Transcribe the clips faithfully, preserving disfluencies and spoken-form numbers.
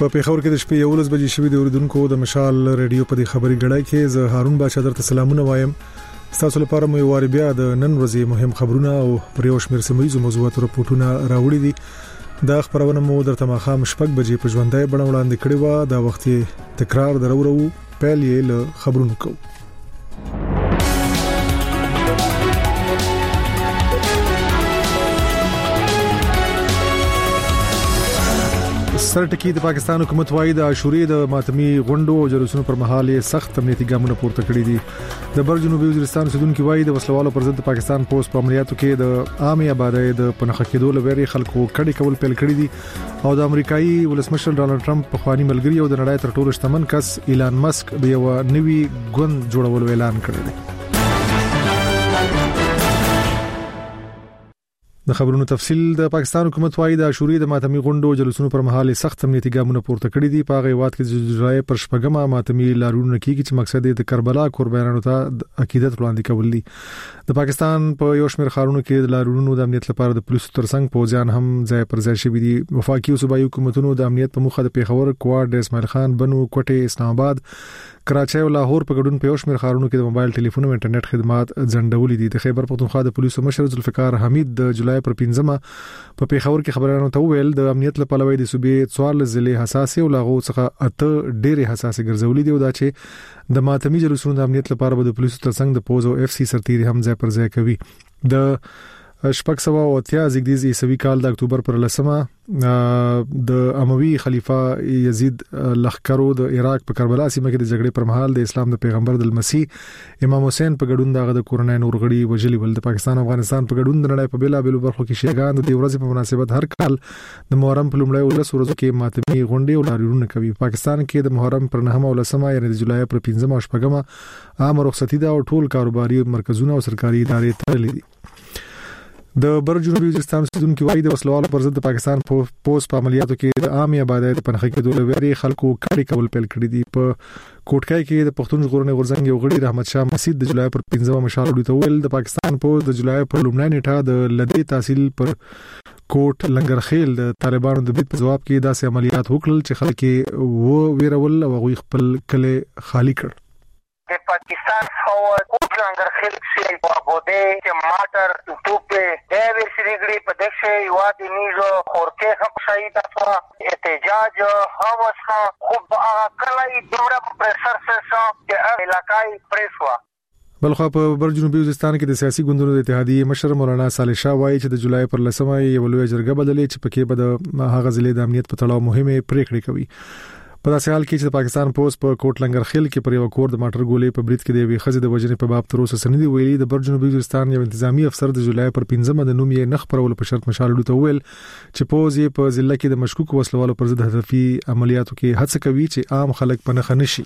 په پیښور کې د شپې یولس بجې شوې د اوریدونکو د مشال ریډیو په خبري غړای کې زه هارون بادشاہ درته سلامونه وایم. تاسو لپاره مې واری بیا د نن ورځې مهم خبرونه او پر یو شمېر سیمایي موضوعاتو راپورټونه راوړي دي. دا خبرونه مو درته مخام شپږ بجې په ژوندۍ بڼه وړاندې کړې و. دا وخت تکرار درورو پیل یې له خبرونو کو. سرټکی د پاکستان حکومت وايي د عاشورې د ماتمي غونډو او جلوسونو پر مهال سخت امنیتي ګامونه پورته کړي دي. د بر جنوبي وزیرستان سودونکو وايي د وسلوالو پر ضد پاکستان پوس په عملیاتو کې د عامه آبادی د پنځه کېدو لوري خلکو کډي کول پیل کړی دي او د امریکایي ولسمشر ډانلډ ټرمپ په خواني ملګری او د نړۍ تر ټولو شتمن کس ایلان مسک د یو نوي ګوند جوړولو اعلان کړی دی. د خبرونو تفصیل د پاکستان حکومت وايي د عاشورې د ماتمي غونډو جلوسونو پر مهال سخت امنیتي ګامونه پورته کړي دي. په هغه وخت کې د جولای پر شپږمه ماتمي لارونه کېږي چې مقصد یې د کربلا قربانانو ته عقیدت وړاندې کول دي. د پاکستان په یو شمېر ښارونو کې د لارونو د امنیت لپاره د پولیسو ترڅنګ پوځیان هم ځای پر ځای شوي دي. وفاقي او صوبایي حکومتونو د امنیت په مخه د پیښور، کوټ، اسماعیل خان، بنو، کوټه، اسلام آباد، کراچۍ او لاهور په ګډون په یو شمېر ښارونو کې د موبایل ټلیفون او انټرنیټ خدمات ځنډولې دي. د خیبر پختونخوا د پولیسو مشر ذوالفقار حمید د جولای پر پنځمه په پیښور کې خبرانو ته ویل د امنیت لپاره د صوبې څوارلس ضلع حساسه او لاغو څخه اته ډېرې حساسه ګرځولې دي او دا چې د ماتمي جلوسونو د امنیت لپاره د پولیسو ترڅنګ د پوز او اف سي سرتيري هم ځای پر ځای کوي. د شپږ سوه او اتیا زیږدیز عیسوي کال د اکتوبر پر لسمه د اموي خلیفہ یزید لخکرو د عراق په کربلا سیمه کې د جګړې پر مهال د اسلام د پیغمبر د مسیح امام حسین په ګډون دغه د کورنۍ نورغړي وجلی ول. د پاکستان او افغانستان په ګډون د نړۍ په بیلا بیلو برخو کې شیګان د ورځې په مناسبت هر کال د محرم په لومړۍ ورځ ورځو کې ماتمي غونډې او لارونه کوي. پاکستان کې د محرم پر نهمه او لسمه یعنی د جولای پر پنځمه او شپږمه عام رخصتي ده او ټول کاروباري مرکزونه او سرکاري ادارې تړلې دي. د بر جنوبي وزیرستان سودونکو وايي د وسلوالو پر ضد پاکستان پوس په عملیاتو کې د عامه آبادی په پنځه کېدو لوري خلکو کډي کول پیل کړی دي. په کوټکای کې د پښتون ژغورنې غورځنګ یو غړي رحمت شاه مسعود د جولای پر پنځمه مشال وړي ول د پاکستان پوس د جولای پر لومړنۍ نیټه د لدې تحصیل پر کوټ لنګرخیل د طالبانو د بیت په جواب کې داسې عملیات وکړل چې خلک وو ویرول او غوي خپل کله خالی کړ. د پاکستان فوج کوټ لنګرخیل چې وابوده ټماټر توپه د وسریګړي په دښه یوادي نیزو خورته هم شهید شو احتجاج هوس خوب کله دوره پرسر سره چې علاقای پریسوا. بلخو په بر جنوبي وزیرستان کې د سیاسي ګوندونو د اتحادیې مشر مولانا صالح شاه وايي چې د جولای پر لسمه یو لوی جرګه بدلې چې پکې به د هغه ضلع د امنیت په تړاو مهمه پریکړې کوي. په داسې حال کې چې د پاکستان پوس په کوټ لنګرخیل کې پر یو کور د ماټر ګولې په بریټ کې د وی خزې د وجنې په باب تر اوسه سندې ویلي. د بر جنوبي وزیرستان یو انتظامی افسر د جولای پر پنځمه د نوم یې نخ پرول په شرط مشال ډوته ویل چې پوز یې په ضلع کې د مشکوک وسلوالو پر ضد هدفي عملیاتو کې هڅه کوي چې عام خلک په نخ نشي.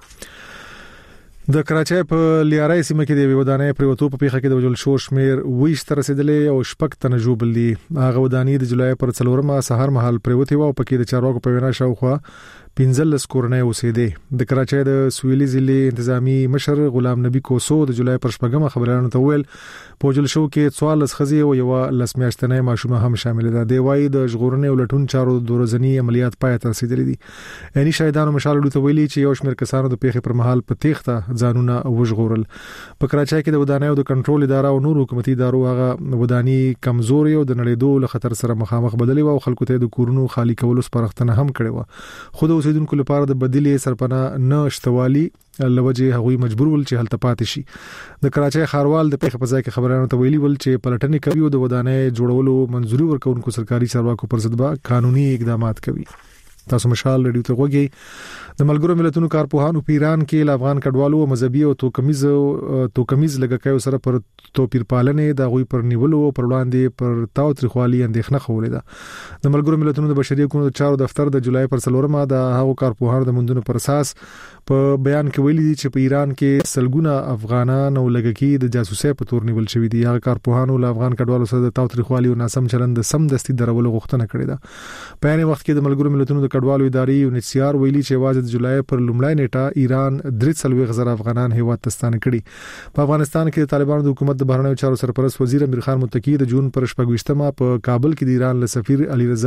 د کراچۍ په لیارای سیمه کې د ودانۍ پریوتو په پیښه کې د وجل شور شمیر ویش تر رسیدلې او شپږ تنه جوړل دي. هغه ودانۍ د جولای پر څلورمه سهار مهال پریوتي و او پکې د چارواکو په وینا شاوخوا پنځلس کورنۍ اوسېدې. د کراچۍ د سویلي ضلع انتظامی مشر غلام نبی کوسو د جولای پر شپږمه خبرانو ته ویل په وجل شو کې څوارلس خزي او یو لسمیاشتنې ماشومه هم شامل ده. دی وايي د ژغورنې او لټون چارو د ورځنی عملیات پای ته رسیدلې دي. یعنی شاهدانو مشال ډوته ویلي چې یو شمېر کسانو د پیښې پر مهال په تېښته ځانونه وژغورل. په کراچۍ کې د ودانۍ او د کنټرول اداره او نور حکومتي ادارو هغه ودانۍ کمزوري او د نړیدو له خطر سره مخامخ بدلې او خلکو ته د کورونو خالی کولو سپارښتنه هم کړې و. خو د اوسیدونکو لپاره د بدیلې سرپناه نه شتوالي لوجه هغوی مجبور ول چې هلته پاتې شي. د کراچۍ خاروال د پیښې په ځای کې خبرانو ته ویلي ول چې پلټنې کوي او د ودانۍ جوړولو منځوري ورکوونکو سرکاري چارواکو پر ضد به قانوني اقدامات کوي. تاسو مشال ریډیو ته وګورئ. د ملګرو ملتونو کارپوهانو په ایران کې د افغان کډوالو او مذهبي او توکمیز توکمیز لګکایو سره پر توپیر پالنې د غوي پر نیولو او پر وړاندې پر تاوتریخوالي اندېښنه خولې ده. د ملګرو ملتونو د بشري حقوقو چارو دفتر د جولای پر څلورمه د هغو کارپوهانو د مندونو پر اساس په بیان کې ویلي دي چې په ایران کې سلګونه افغانان او لګکی د جاسوسۍ په تور نیول شوی دي. هغه کارپوهانو له افغان کډوالو سره د تاوتریخوالي او ناسم چلند د سم دستي درولو غوښتنه کړې ده. په یانې وخت کې د ملګرو ملتونو د کډوالو ادارې یونیسیار ویلي چې واځي د جولای پر لومړی نیټه ایران درې څلوي غزر افغانان هیواد تستانه کړي. په افغانستان کې د طالبانو د حکومت د بهرنیو چارو سرپرست وزیر امیر خان متقی د جون پر شپږ ویشتمه په کابل کې د ایران له سفیر علي رضا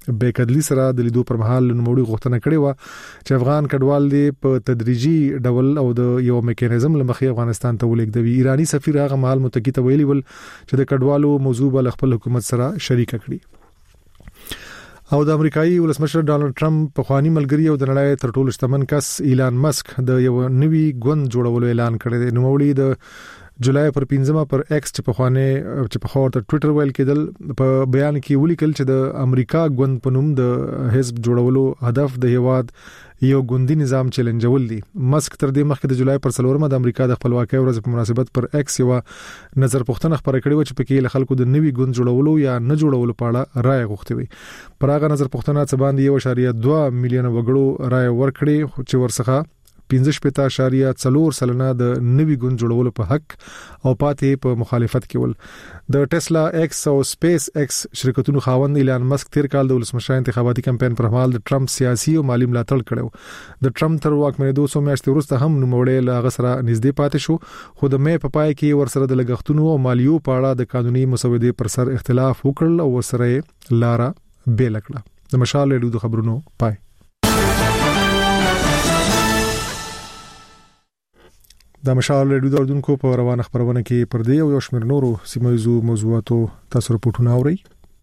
بیکدلی سره د لیدو پر مهال نوموړي غوښتنه کړې و چې افغان کډوال دې په تدریجي ډول او د یو میکانیزم لمخې افغانستان ته ولېږدوي. ایرانی سفیر هغه مهال متکی ته ویلي ول چې د کډوالو موضوع بل خپل حکومت سره شریک کړي. او د امریکایي ولسمشر ډانلډ ټرمپ په خواني ملګری او د نړۍ تر ټولو شتمن کس ایلان مسک د یو نوي ګوند جوړولو اعلان کړی دی. نوموړي د جولای پر پنځمه پر ایکس چې په خوانه چې په خور ته ټوئیټر ویل کېدل په بیان کې ولیکل چې د امریکا ګوند په نوم د حزب جوړولو هدف د هیواد یو ګوندی نظام چیلنجول دي. مسک تر دې مخکې د جولای پر څلورمه د امریکا د خپلواکۍ ورځ په مناسبت پر ایکس یو نظر پوښتنه خبره کړې و چې پکې له خلکو د نوي ګوند جوړولو یا نه جوړولو په اړه رائے غوښتي وي. پر هغه نظر پوښتنه څه باندې یو اشاریه دوه میلیونه وګړو رائے ورکړي چې ورڅخه پنځه شپږ اشاریه څلور سلنه د نوي ګوند جوړولو په حق او پاتې په مخالفت کې ول. د ټسلا ایکس او سپیس ایکس شرکتونو خاوند ایلان مسک تیر کال د ولسمشر انتخاباتي کمپاین پر مهال د ټرمپ سیاسي او مالی ملاتړ کړو. د ټرمپ تر واکمنېدو څو میاشتې وروسته هم نوموړی له هغه سره نږدې پاتې شو، خو د مې په پای کې ورسره د لګښتونو او مالیو په اړه د قانوني مسودې پر سر اختلاف وکړل او ورسره لاره بیل کړه. د مشال ریډیو د خبرونو پای. د مشال ریډیو د اردوونکو په روانه خبرونه کې پر دې او یو شمېر نورو سیمایي موضوعاتو تاسو راپورټونه اورئ.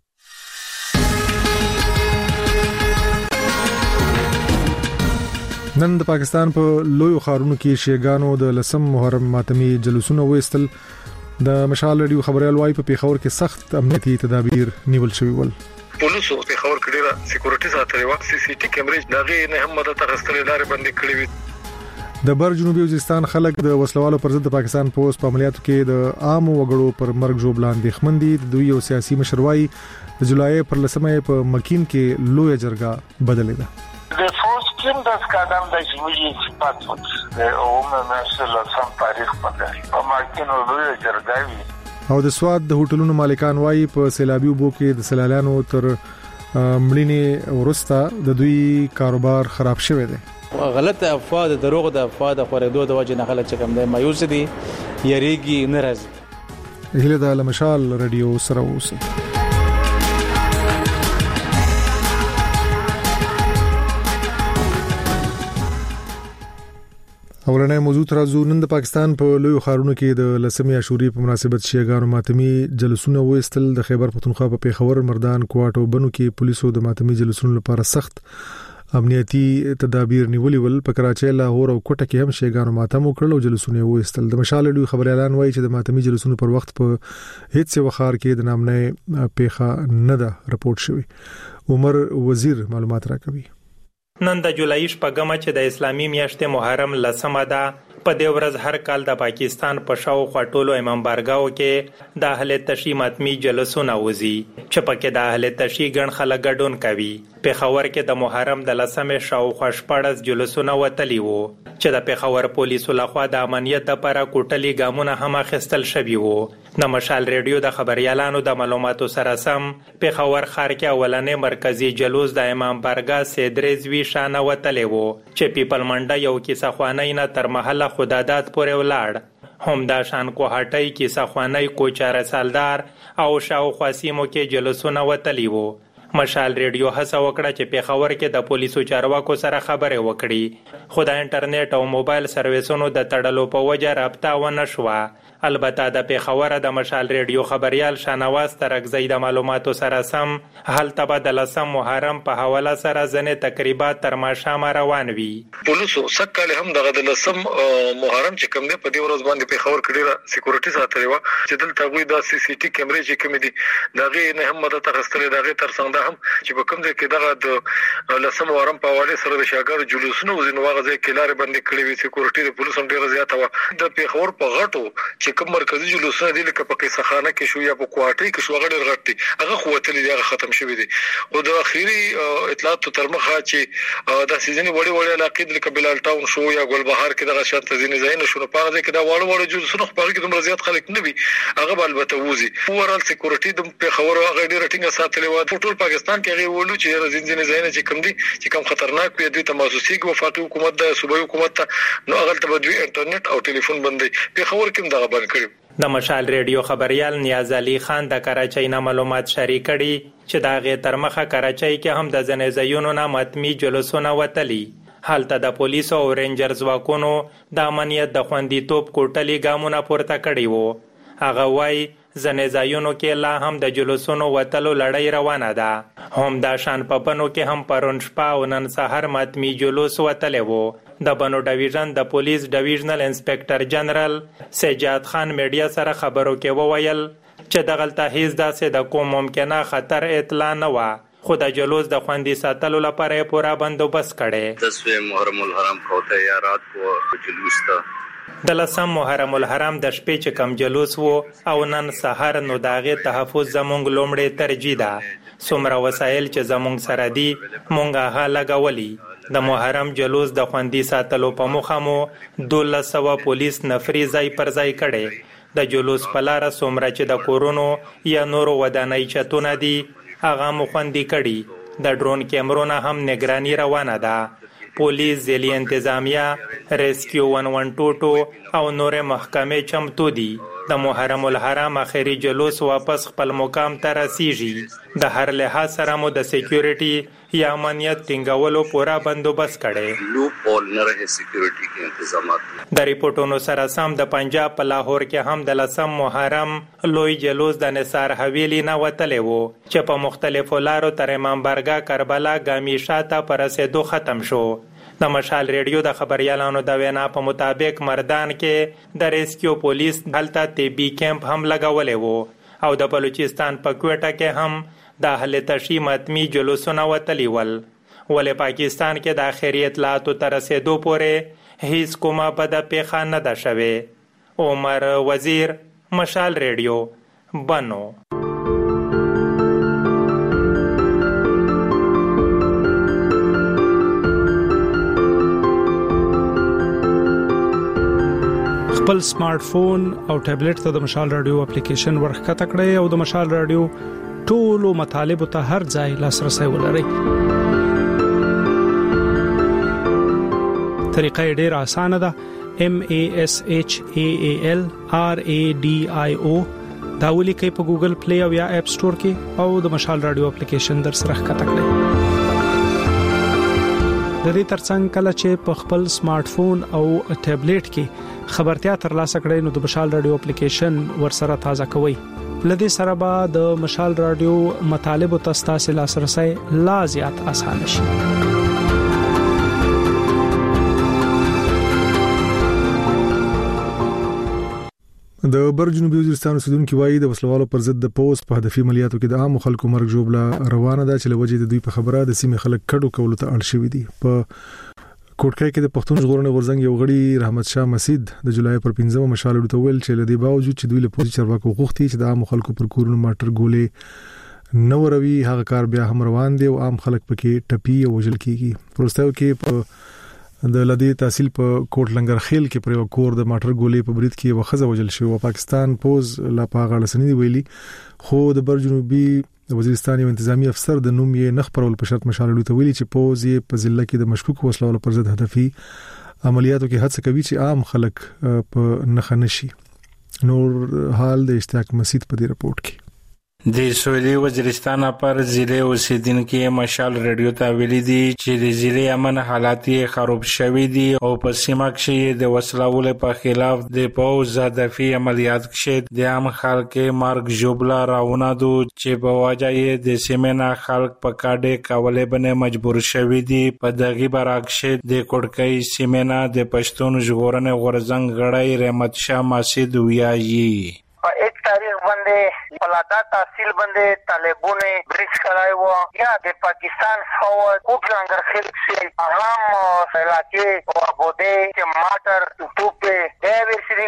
نن د پاکستان په لویو ښارونو کې شیعاګانو د لسم محرم ماتمي جلوسونه وېستل. د مشال ریډیو خبريال وايي په پیښور کې سخت امنیتي تدابیر نیول شوي ول. پولیسو پیښور کې ډېر سکیورټي ساتلې و، سی سی ټي کیمرې دغه نه هم مدد ترستلې لارې باندې کړې وي. د بر جنوبي وزیرستان خلک د وسلوالو پر ضد د پاکستان پولیس په عملیاتو کې د عام وګړو پر مرګ ژوبل اندېښمن دي. د دوی یو سیاسي مشروعي د جولای پر لسمه په مکین کې لوی جرګه بدلې ده. د فورس ټیم د سکادم د جمهوریت صفات د عمومي مسله سم تاریخ باندې په مکین لوی جرګه وي. او د سواد د هوټلونو مالکان وايي په سیلابي وبو کې د سیلانیانو تر مړینې ورسته د دوی کاروبار خراب شوی دی. غلط افوا د دروغ د افوا د خورېدو د وجه نه خلک چې کوم دی مایوس دي، یریږي، ناراضي. هله د مشال رادیو سره اوسئ. اولنې موضوع ترازو نن د پاکستان په لویو ښارونو کې د لسمې عاشوري په مناسبت شیعاګانو ماتمي جلوسونه وېستل. د خیبر پښتونخوا په پیښور، مردان، کوټ او بنو کې پولیسو د ماتمي جلوسونو لپاره سخت امنیتي تدابیر نیولې ول. په کراچۍ، لاهور او کوټه کې هم شیعاګانو ماتم وکړل او جلوسونه وېستل. د مشال ریډیو خبريالان وایي چې د ماتمي جلوسونو پر وخت په هیڅ یو ښار کې د نامنه پیښه نه ده رپورټ شوی. عمر وزیر معلومات راکوي. نن د جولای شپږمه چې د اسلامي میاشتې محرم لسمه ده، په دې ورځ هر کال د پاکستان په شاوخوا ټولو امام بارګاو کې د اهل تشیع ماتمي جلسونه وزي چې پکې د اهل تشیع ګڼ خلک ګډون کوي. پیښور کې د محرم د لسمې شاوخوا شپږ جلسونه وتلي وو چې د پیښور پولیسو لخوا د امنیت لپاره کوټلي ګامونه هم اخیستل شوي وو. د مشال ریډیو د خبريالانو د معلوماتو سره سم پیښور ښار کې اولنې مرکزی جلوس د امام بارګا سیدریزوی شانه وتلي وو چې پیپل منډه یو کیسه خوانی نه تر محله خدادات پورې ولاړ. هم دا شان کوهاټي کې سخوانی کوچاره سالدار او شاوخوا سیمو کې جلسونه وتلي وو. مشال ریډیو هڅه وکړه چې پیښور کې د پولیسو چارواکو سره خبرې وکړي، خو د انټرنیټ او موبایل سرویسونو د تړلو په وجه رابطه ونه شوه. البته د پیښور د مشال ریډیو خبريال شانواز ترکزی د معلوماتو سره سم هلته به د لسم محرم په حواله سره ځنې تقریبات تر ماښامه روان وي. پولیسو سکهاله هم دغه د لسم محرم چې کوم دی په دې ورځ باندې پیښور کې ډېر سکیورټي ساتلې و چې دلته غوي د سی سی ټي کیمرې چې کوم دي دغه نه هم مدد ترستلې دغه تر څنګه هم چې په کوم ځای کې دغه د لسم محرم په حواله سره د شاګر جلوسونه وزینو واغ ځای کې لارې باندې کړې وي. سکیورټي د پولیسو ډېر زیاته و. د پیښور په غټو کوم مرکزی جلوسونه دي لکه په قصه خانه کې شو یا په کوټه کې شو غړي غټي هغه خوتلې دي، هغه ختم شوی دي. او د اخیری اطلاعات تر مخه چې د سیزنی وړي وړي علاقې د کبلال ټاون شو یا ګلبهار کې دغه شانت ځینې ځایونه شو په هغه کې دا وړو وړو جلوسونه خو کې دومره زیات خلک نه وي، هغه البته وځي. اورال سکیورټي د پیښور هغه ډېر ټینګه ساتلې و. ټول پاکستان کې هغه ولو چې زنجیر زینې چې کوم دي چې کوم خطرناک وي دوی ته محسوسي کوي وفاقي حکومت د صوبایي حکومت نو هغه ته دوی انټرنیټ او ټلیفون بندي په خبر کې دغه بند کړی. د مشال ریډیو خبريال نیاز علي خان د کراچۍ نه معلومات شریک کړي چې دا غي تر مخه کراچۍ کې هم د زنځیونو نه ماتمي جلوسونه وتلي. حالته د پولیسو او رینجرز واکونو د امنیت د خوندیتوب کوټلي ګامونه پورته کړي وو. هغه وای زنځیونو کې لا هم د جلوسونو وتلو لړۍ روانه ده. هم د شان پپنو کې هم پرون شپه او نن سحر ماتمي جلوس وتلې وو. د بنو ډیویژن د پولیس ډیویژنل انسپکټر جنرال سجاد خان میډیا سره خبرو کې وویل چې دغلته هیڅ داسې د کوم ممکنه خطر اطلاع نه و خو د جلوس د خوندي ساتلو لپاره پورا بندوبست کړي. دسوه محرم الحرام کو تیارات کو جلوس ته د لسم محرم الحرام د شپې چې کم جلوس وو او نن سحر نو داغه تحفظ زمونږ لومړی ترجیح ده. څومره وسایل چې زمونږ سره دي مونږه ها لګولي. د محرم جلوس د خوندي ساتلو په موخه مو دوله سوه پولیس نفري ځای پر ځای کړي. د جلوس په لار څومره چې د کورونو یا نورو ودانۍ چتونه دي هغه مو خوندي کړي. د ډرون کیمرونو هم نگرانی روانه ده. پولیس ځلي انتظامیه ریسکیو ون ون ټو ټو او نور محکمې چمتو دي. د محرم الحرام اخري جلوس واپس خپل مقام ته رسیږي. د هر لحاظ سره مو د سکیورټي یا امنیت ټینګولو پورا بندوبست کړي. لوپ هول نه رہے سکیورټي کې تنظیمات. د ریپورتونو سره سم د پنجاب په لاهور کې هم د لسم محرم لوی جلوس د نثار حویلی نه وتلې وو چې په مختلفو لارو تر امام بارګه کربلا ګامی شاته پر رسیدو ختم شو. د مشال ریډیو د خبريالانو د وینا په مطابق مردان کې د ریسکیو پولیس دلته طبي کیمپ هم لګولې وو او د بلوچستان په کوټه کې هم د اهل تشی ماتمي جلوسونه وتلی ول. ولې پاکستان کې د اخري اطلاعاتو تر رسیدو پورې هیڅ کومه بده پیښه نه ده شوې. عمر وزیر، مشال ریډیو، بنو. خپل سمارټ فون او ټابلیټ ته د مشال رادیو اپلیکیشن ورخته کړئ او د مشال رادیو ټولو مطالب ته هر ځای لاسرسي ولرئ. طریقه ډیره اسانه ده. M A S H A A L R A D I O دا ولیکئ په ګوګل پلی او یا اپ سٹور کې او د مشال رادیو اپلیکیشن در سره ښکته کړئ. د دې ترڅنګ کله چې په خپل سمارټ فون او ټابلیټ کې خبرتیا ترلاسه کړئ نو د مشال رادیو اپلیکیشن ورسره تازه کوئ. لدې سره به د مشال رادیو مطالب او تاسو لاسرسي لا زیات اسانه شي. د بر جنوبي وزیرستان اوسیدونکو وایي د وسلوالو پر ضد د پوس په هدفي عملیاتو کې د عام خلکو مرګ جوړه روانه ده چې لوجې د دوی په خبره د سیمې خلک کډو کولو ته اړ شوي دي. په کوټکای کې د پښتون ژغورنې غورځنګ یو غړي رحمت شاه مسید د جولای پر پنځمه مشال ورته ویل چې لدی باوجود چې دوی له پولیس چارواکو غوښتي چې د عام خلکو پر کورونو ماټر ګولې نو روي هغه کار بیا هم روان دي او عام خلک پکې ټپي او وژل کیږي. پروستاو کې په د لدی تحصیل په کوټ لنګر خیل کې پر یو کور د ماټر ګولې په برید کې وخزه وژل شو او پاکستان پوز لا پاغه لسنی ویلي خو د بر جنوبي وزیرستان یو انتظامی افسر د نوم یې نخبرول په شرط مشال ورته ویلي چې پوز یې په ضلع کې د مشکوک وسلوالو پر ضد هدفي عملیاتو کې هڅه کوي چې عام خلک په نخنشي. نور حال د اشتیاق مسید په دې رپورت کې د سویلي وزیرستان پر ضلع اوسیدونکو مشال ریډیو ته ویلي دي چې د ضلع امن حالات خراب شوي دي او په سیمه کې د وسلوالو په خلاف د پوز هدفي عملیات کې د عام خلکو مرګ جوړه راونه دي چې په وجه د سیمه خلک په کاډه کولې باندې مجبور شوي دي. په دغه برعکس د کوټکای سیمه د پښتون ژغورنې غورځنګ غړی رحمت شاه مسید ویایي په ایک تاریخ باندې پلادا تحصیل باندې طالبونه برج کړای وو یا د پاکستان فوج کوټ لنګر خیل سے اهم علاقې او بوده چې ماټر ټوپه د ویسریګړي په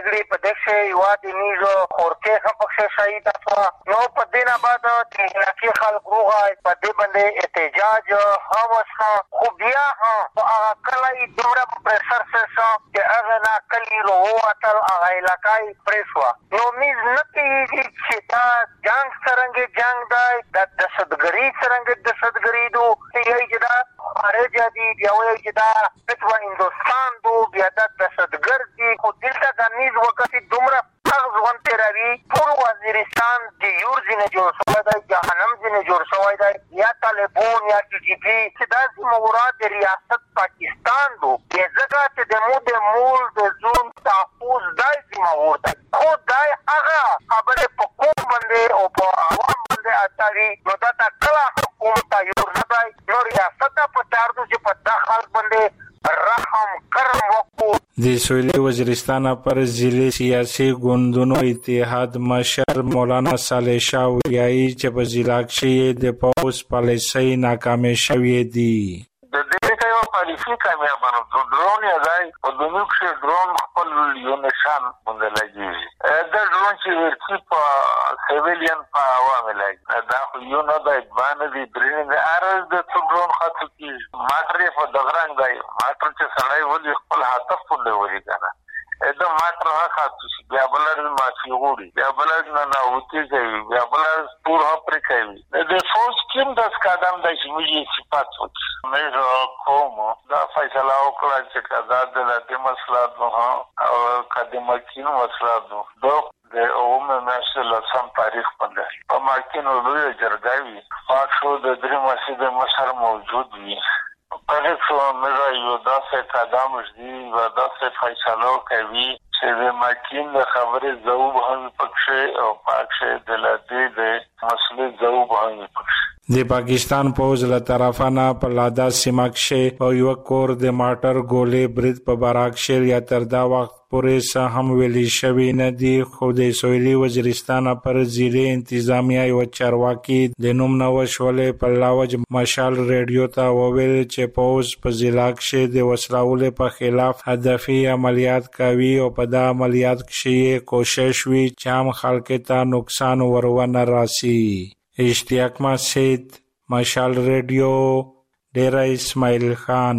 دښه یواد نیزو خورکه هم پکې شهید شو. نو په دینه بعد چې علاقې خلک روغای په دې باندې احتجاج هم وشو. خو بیا هم هغه کلی دومره پرسر سره چې هغه نه کلی روو اتل هغه علاقې پرېښوه. نو میز نه کېږي چې دا جنګ څرنګه جنګ دی، دا دهشتګري څرنګه دهشتګري دو، یوه چې دا خارج دي، بیا وایي چې دا فتوا هندوستان دو، بیا دا دهشتګر دي. خو دلته دا میز وکړي دومره سخت ژوند تېروي. ټول وزیرستان د یور ځینې جوړ شوی دی، جهنم ځینې جوړ شوی دی، یا طالبان یا ټي ټي پي چې دا زموږ د ریاست پاکستان دو. ځکه چې د مو د مول د زون تحفظ دی زموږ دی. خو دا هغه خبرې په قوم باندې او په عوام باندې اچوي. نو دا تا کله حکومت ته یور نه دی. نو ریاست ته پکار ده چې په دا خلک باندې رحم کرم وکړو. د سویلي وزیرستان پر ضلع سیاسي ګوندونو اتحاد مشر مولانا صالح شاه ویایي چې په ضلع کې د پوځ پالیسۍ ناکامې شوې دي. د دې ته یو پالیسي کامیابه نه ده. ډرون یې دی په دنیا کې ډرون خپل یو نشان باندې لګېږي. دا ډرون چې ورچی په سیویلین په هوا مې لګي، دا خو یو نه دی، دوه نه دي، درې نه دي. هر د څو ډرون خاطر کېږي. ماټر یې په دغه رنګ دی. ماټر چې سړی ولي خپل هدف باندې ولي که نه دا ماټر هغه خاطر شي، بیا بله ورځ معافي غواړي، بیا بله ورځ ننوتي کوي، بیا بله ورځ تور هم پرې کوي. د فوج کې هم داسې قدم دی چې موږ یې صفات وکړي. موږ کوم دا فیصله وکړه چې که دا دولتي مسله ده او که د مکین مسله ده، دا د اومه میاشتې لسم تاریخ باندې په مکینو لویه جرګه وي. پاک شو د درې مسجد مشر موجود وي. په هغې څه موږ یو داسې قدم ږدي، یوه داسې فیصله کوي چې د مکین د خبرې ځواب هم پکښې او پاکښې د لدې د مسلې ځواب هم پکښې. د پاکستان پوځ له طرفه نه په لادا سیمه کې په یو کور د ماټر ګولې برید په باراک شهر یا تر دا وخت پورې څه هم ویلي شوي نه دي. خو د سویلي وزیرستان پر ضلع انتظامیه یو چارواکي د نوم نه وشولې په لاوج مشال ریډیو ته وویل چې پوځ په ضلع کې د وسلوالو په خلاف هدفي عملیات کوي او په دا عملیات کې کوشش وی چې هم خلک ته نقصان ورونه راسي. اشتیاق مسجد، مشال ریډیو، ډیرا اسماعیل خان.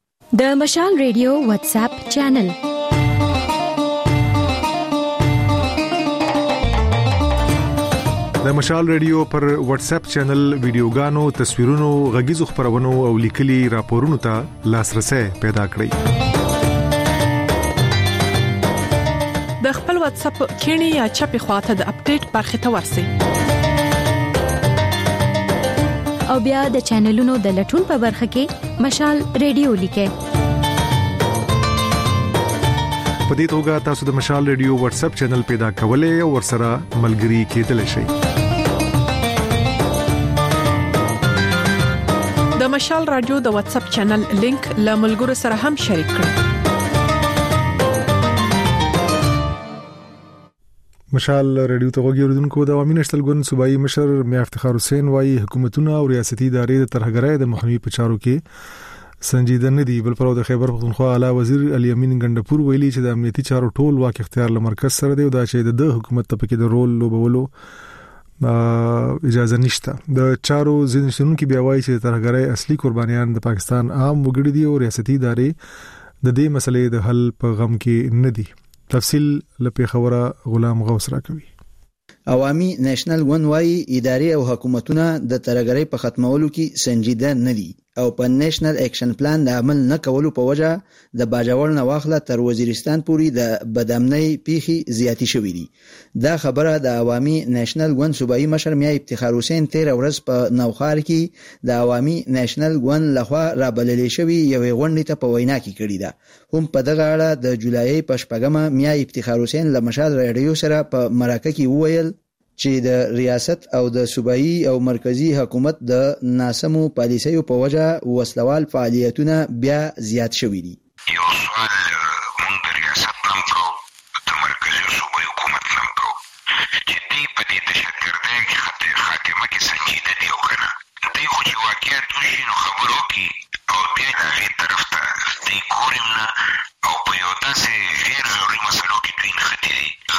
د مشال ریډیو واتس اپ چینل د مشال ریډیو پر واتس اپ چینل ویډیوګانو، تصویرونو، غږیزو خبرونو او لیکلي راپورونو ته لاسرسي پیدا کړئ. د خپل واتس اپ کینی یا چپی خواته د اپډیټ برخه ته ورسئ او بیا د چینلونو د لټون په برخه کې مشال ریډیو لیکئ. په دې توګه تاسو د مشال ریډیو واتس اپ چینل پیدا کولای او ورسره ملګري کېدلی شئ. د مشال رادیو د واتس اپ چینل لینک له ملګرو سره هم شریک کړئ. مشال ریډیو ته غوږی اوریدونکو، د عوامي نشتل ګوند صوبایي مشر میا افتخار حسین وايي حکومتونه او ریاستي ادارې د ترهګرۍ د مخنیوي په چارو کې سنجیده نه دي. بل پرو د خیبر پختونخوا اعلی وزیر علي امین ګندپور ویلي چې د امنیتي چارو ټول واک اختیار له مرکز سره دی او دا چې د حکومت ته پکې د رول لوبولو اجازه نشته. د چارو ځینې کې بیا وایي چې ترهګرۍ اصلي قربانیان د پاکستان عام وګړي دي او ریاستي ادارې د دې مسلې د حل په غم کې نه دي. تفصیل لپاره خبره غلام غوث را کوي. عوامي نېشنل ون وايي ادارې او حکومتونه د ترهګرۍ په ختمولو کې سنجیده نه دي او په نېشنل اکشن پلان د عمل نه کولو په وجه د باجوړ نه واخله تر وزیرستان پورې د بدامنۍ پیخي زیاتی شوې دي. دا خبره د عوامي نېشنل ون صوبایي مشر میا افتخار حسین تیر ورځ په نوخار کې د عوامي نېشنل ون لخوا را بللې شوی یو غونډه ته په وینا کې کړې ده. هم په دغه اړه د جولای په شپږمه میا افتخار حسین له مشال ریډیو سره په مرکه کې وویل چې د ریاست او د صوبایي او مرکزی حکومت د ناسمو پالیسیو په وجه وسلوال فعالیتونه بیا زیات شوي دي. یو سوال مونږ د ریاست نم کو د مرکزی صوبایي حکومت نم کو چې دوی په دې تشکردۍ کې خاتمه کې سنجیده دي او کنه دوی خو چې واقعیت وشي نو خبرو کې او بیا د هغې طرف ته دوی ګورم نه او په یو داسې غیر ضروري مسلو کې دوی نښتي دي.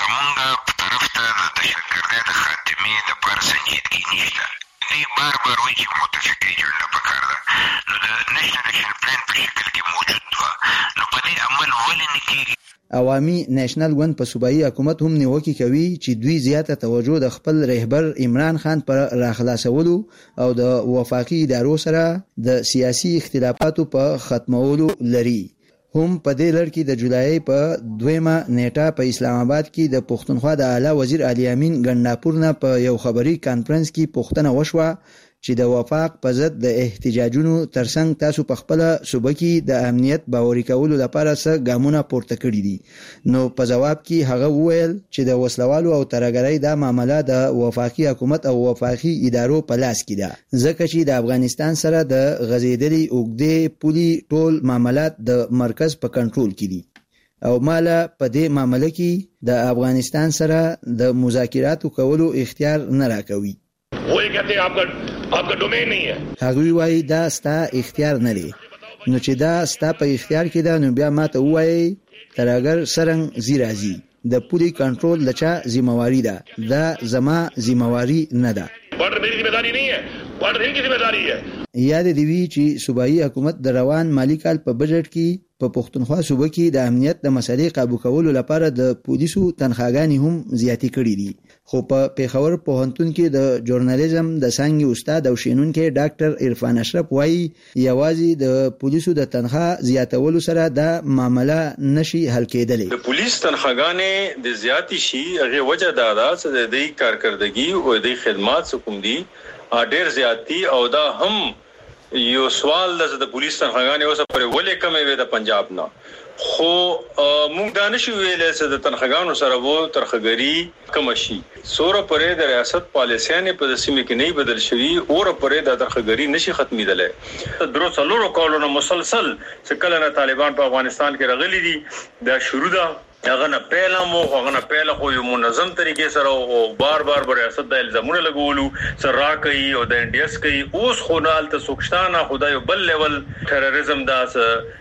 عوامي نېشنل ون په صوبایي حکومت هم نیوکه کوي چې دوی زیاته توجه د خپل رهبر عمران خان پر راخلاصولو او د وفاقي ادارو سره د سیاسي اختلافاتو په ختمولو لري. هم په دې لړ کې د جولای په دویمه نیټه په اسلام آباد کې د پښتونخوا د اعلی وزیر علي امین ګنداپور نه په یو خبري کانفرنس کې پوښتنه وشوه چې د وفاق په ضد د احتجاجونو ترڅنګ تاسو په خپل صوبه کې د امنیت باوري کولو لپاره څه ګامونه پورته کړی دي. نو په جواب کې هغه وویل چې د وسلوالو او ترهګرۍ د معاملې د وفاقي حکومت او وفاقي ادارو په لاس کې ده، ځکه چې د افغانستان سره د غزیدلي اوګدې پولي ټول معاملات د مرکز په کنټرول کې دي او مالا په دې معاملې کې د افغانستان سره د مذاکراتو کولو اختیار نه راکوي. وہی کہتے ہیں آپ کا آپ کا ډومین نه ہے. هغوی وایي دا ستا اختیار نه لري. نو چې دا ستا په اختیار کې ده نو بیا ماته وایي ترهګر سرنګ زی راځي. د پولی کنټرول لچا ذمہواری ده، دا زما ذمہواری نه ده. بارډر میری ذمہ داری نہیں ہے، بارډر ان کی ذمہ داری ہے. یاد دی وی چې صوبایي حکومت د روان مالی کال په بجټ کې په پښتونخوا صوبه کې د امنیت د مسلې قابو کولو لپاره د پولیسو تنخواګانې هم زیاتې کړې دي. خو په پیښور پوهنتون کې د ژورنالیزم د څانګې استاد او شینونکو ډاکټر عرفان اشرف وایي یوازې د پولیسو د تنخوا زیاتولو سره د معاملې نشي حل کېدلی. د پولیس تنخواګانې د زیاتی شي هغه وجه دا ده چې د دې کارکردګي او د خدمات کوم دي ډېر زیاتی او دا هم یو سوال د پولیس تنخواګانې اوسه پر ولې کمې وي د پنجاب نه، خو موږ دا نشو ویلای چې د تنخواګانو سره وو ترخګری کم شي. سوره پرې د ریاست پالیسیانه په سیمه کې نه بدل شوی او پرې د ترخګری نشي ختمېدلې. درو څلورو کالونو مسلسل چې کله نه طالبان په افغانستان کې رغلي دي دا شروع ده هغه نه پهلا مو هغه نه پهلا خو یو منظم طریقې سره او بار بار بر ریاست د الزامونه لګولو سره کوي او د انډیس کوي. اوس خو نه الته سوکشتانه خدای بل لیول ټیرریزم داس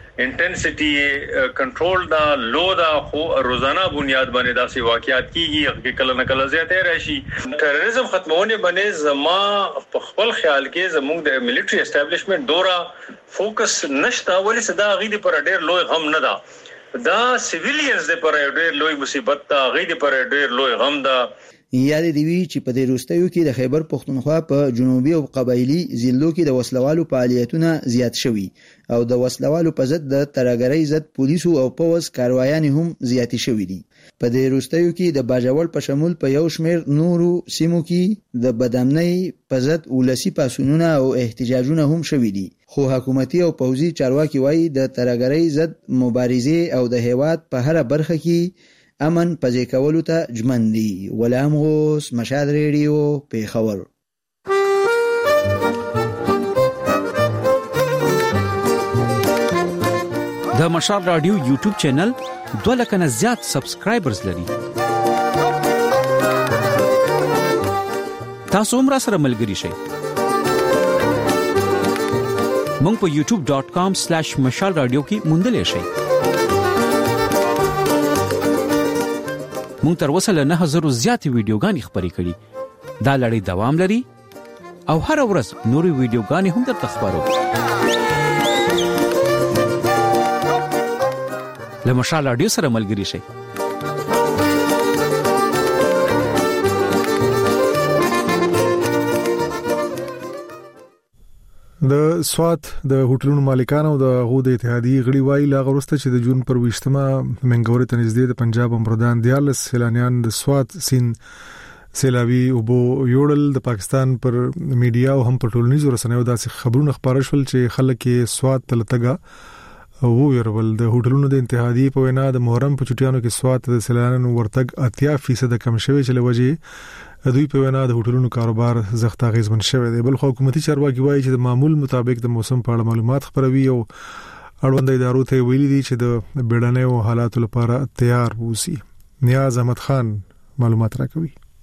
انټنسټي کنټرول دا لو دا خو روزانه بنیاد باندې داسې واقعیات کیږي کله نه کله زیاتې راشي. ټیرریزم ختمونه باندې زما په خپل خیال کې زموږ د ملټری اسټابلیشمنت دورا فوکس نشته ولې صدا غیدي پر ډېر لوی غم نه ده. دا سیویلینز د پر ډېر لوی مصیبت دا غیدي پر ډېر لوی غم ده. یاد دی وی چې په دې روستیو کې د خیبر پښتونخوا په جنوبي او قبایلی ضلعو کې د وسلوالو فعالیتونه زیات شوي او د وسلوالو په ضد د ترهګرۍ ضد پولیسو او پوز کاروایانې هم زیات شوي دي. په دې روستیو کې د باجوړ په شمول په یو شمېر نورو سیمو کې د بدامنۍ په ضد ولسی پاسونونه او احتجاجونه هم شوي دي. خو حکومتي او پوځي چارواکي وایي د ترهګرۍ ضد مبارزې او د هیواد په هر برخه کې امن پځې کولو ته ژمن دي. غلام غوث، مشهد ریډیو، پیښور. د مشال رادیو یوټیوب چینل دوه لک نه زیات سبسکرایبرز لري. تاسو هم را سره ملګري شئ. مونږ په یوټیوب ډاٹ کام سلیش مشال رادیو کې موندلې شئ. مونږ تر اوسه له نه هزار زیاتې ویډیوګانې خپرې کړې. دا لړۍ دوام لري او هر ورځ نورې ویډیوګانې هم درته خپرو. له مشال رادیو سره ملګري شئ. د سوات د هوټلونو مالکانو د غو د اتحادیې غړي وایي لا غوسته چې د جون پر وشتمه منګوري ته نږدې د پنجاب امردان دیالس سیلانیان د سوات سین سیلاوي او بو یوړل د پاکستان پر میډیا او هم په ټولنیزو رسنیو داسې خبرونه خبره شول چې خلک یې سوات تلتګه او ویرول. د هوټلونو د اتحادیې په وینا د محرم په چټیانو کې سوات د سیلانیانو ورتګ اتیا فیصد کم شوی چې لوجه دوی په وینا د هوټلونو کاروبار زغت اغیزمن شوی دی. بل خو حکومتي چارواکي وایي چې د معمول مطابق د موسم په اړه معلومات خبروي او اړوند ادارو ته ویلي دي چې د بیړنیو حالاتو لپاره تیار ووسي. نیاز احمد خان معلومات راکوي.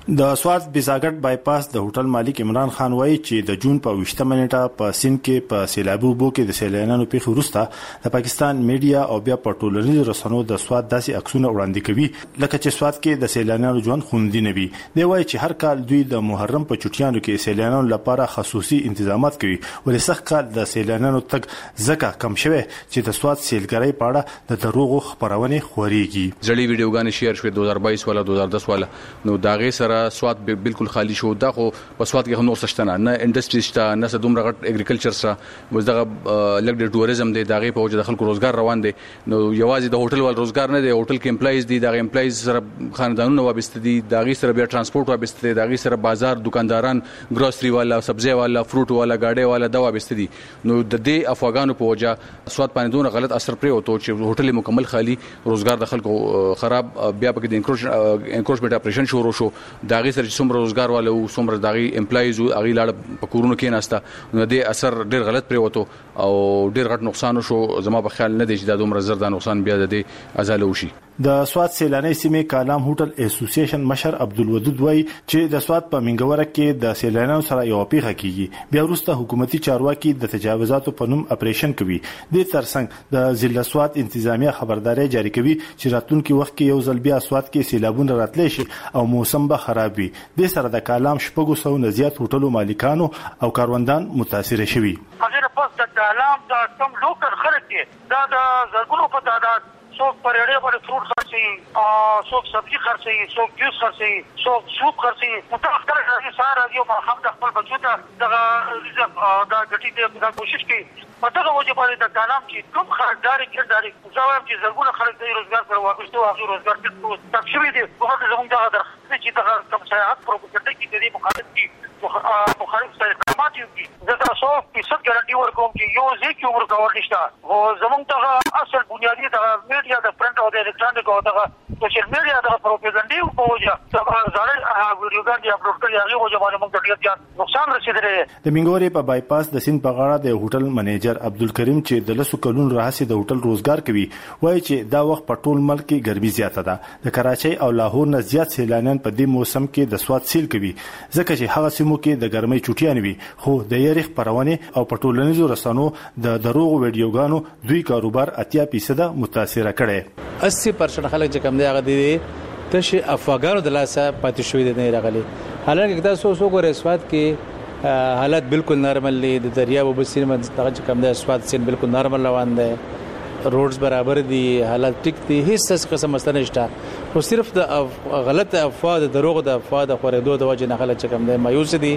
د سوات بیزاګټ بایپاس د هوټل مالک عمران خان وایي چې د جون په ویشتمه نیټه په سیند کې په سیلابو بو کې د سیلانیانو پیښې وروسته د پاکستان میډیا او بیا په ټولنیزو رسنیو د سوات داسې عکسونه وړاندې کوي لکه چې سوات کې د سیلانیانو ژوند خوندي نه وي. دی وایي چې هر کال دوی د محرم په چټیانو کې سیلانیانو لپاره خصوصي تنظیمات کوي ولې سخت کال د سیلانیانو تګ زکه کم شوه چې د سوات سیلګرۍ په اړه د دروغو خبرونه خوريږي. ځړې ویډیوګانې شیر شوې دوه هزار باییس ولا دوه هزار دس ولا نو داغه سره سوات بالکل خالی شو. دا خو په سوات کې نور څه نه نه انډستری شته نه څه دومره غټ اګریکلچر سره وزدغه لګ د ټوریزم دی داغه په وجه د خلکو روزګار روان دي. نو یوازې د هوټل ول روزګار نه دی هوټل کې امپلایز دي دغه امپلایز سره خاندانونه وابسته دي داغه سره بیا ترانسپورت وابسته دي داغه سره بازار دکانداران ګروسري والا سبزی والا فروټ والا گاډي والا دا وابسته دي. نو د دې افغانو په وجه سوات باندې دونه غلط اثر پرې وته چې هوټل مکمل خالی روزګار د خلکو خراب بیا په د انکروچمنت اپریشن شروع شو داغه سره څومره روزګار والو څومره داغي امپلایز او اغي لاړ په کورونو کې ناسته نو د اثر ډیر غلط پرې وته او ډیر غټ نقصان شو. زما په خیال نه دی چې دا دومره زر دا نقصان بیا د ازاله وشي. د سوات سیلاني سیمې کالام هوټل اسوسییشن مشر عبدالودود وای چې د سوات په منګوره کې د سیلانیانو سره یو پیښه کیږي بیا وروسته حکومتي چارواکي د تجاوزاتو په نوم اپریشن کوي. د ترڅنګ د ضلع سوات انتظامیه خبرداري جاری کوي چې راتلونکي وخت کې یو ځل بیا سوات کې سیلابونه راتلی شي او موسم به خراب وي. د سره د کالام شپږو سو نه زیات هوټلو مالکانو او کاروندان متاثر شوي. هغه پس د کالام د کم لوکل خلک دي دا د زرګونو په تعداد څوک پرېړې باندې فروټ خرڅي او څوک سبزي خرڅي څوک جوس خرڅي څوک سوپ خرڅي متأخر راځي ساره یو ما هم د خپل بچو ته دغه دا ګټي د کوشش کوي په دغه وجه باندې د کالام چې کوم خریداري کړداري زاویم چې زرګونه خلک د روزګار پر واغښتو هغه روزګار ته تکشوي دي په هغه زموږ دغه درخواست چې دغه کم سیاحت پروګرام کې د دې مخالفت کی مخالف سره خدمات یو زه تاسو په څه ګارانټي ورکوم چې یو ځکه عمر کاوه نشته او زموږ دغه اصل بنیادی دغه میډیا د پرنټ او د الکترونیک او دغه سوشل میډیا دغه پروپاګاندا په وجه دغه ځړ ویډیوګان دی اپلوډ کړي هغه وجه باندې موږ ډېر ځان نقصان رسیدلی. د منګوري په بایپاس د سین په غاړه د هوټل منیجر عبدالکریم چې د لسو کلونو راهسي د هوټل روزګار کوي وایي چې دا وخت په ټول ملک کې ګرمي زیاته ده. د کراچۍ او لاهور نه زیات سیلانیان په دې موسم کې د سوات سیل کوي ځکه چې هغه سیمو کې د ګرمۍ چټیان وي خو د یریخ پرونه او په ټولنیزو رسنیو د دروغ ویډیوګانو دوی کاروبار اتیا فیصد متاثر کړي. اسی پرسنټ خلک چې کم دی هغه دي تشه افغانو د لاسه پاتې شوی دی نه راغلي. حالانکه دا سو سو ګورې سواد کې حالات بالکل نارمل دي د دریاب وبسین باندې دغه چې کم دی سواد سین بالکل نارمل روان دی روډز برابر دي حالات ټیک دي هیڅ قسم مسله نشته خو صرف د غلط افوا د دروغ د افوا د خورېدو د وجه نه خلک چې کم دی مایوس دي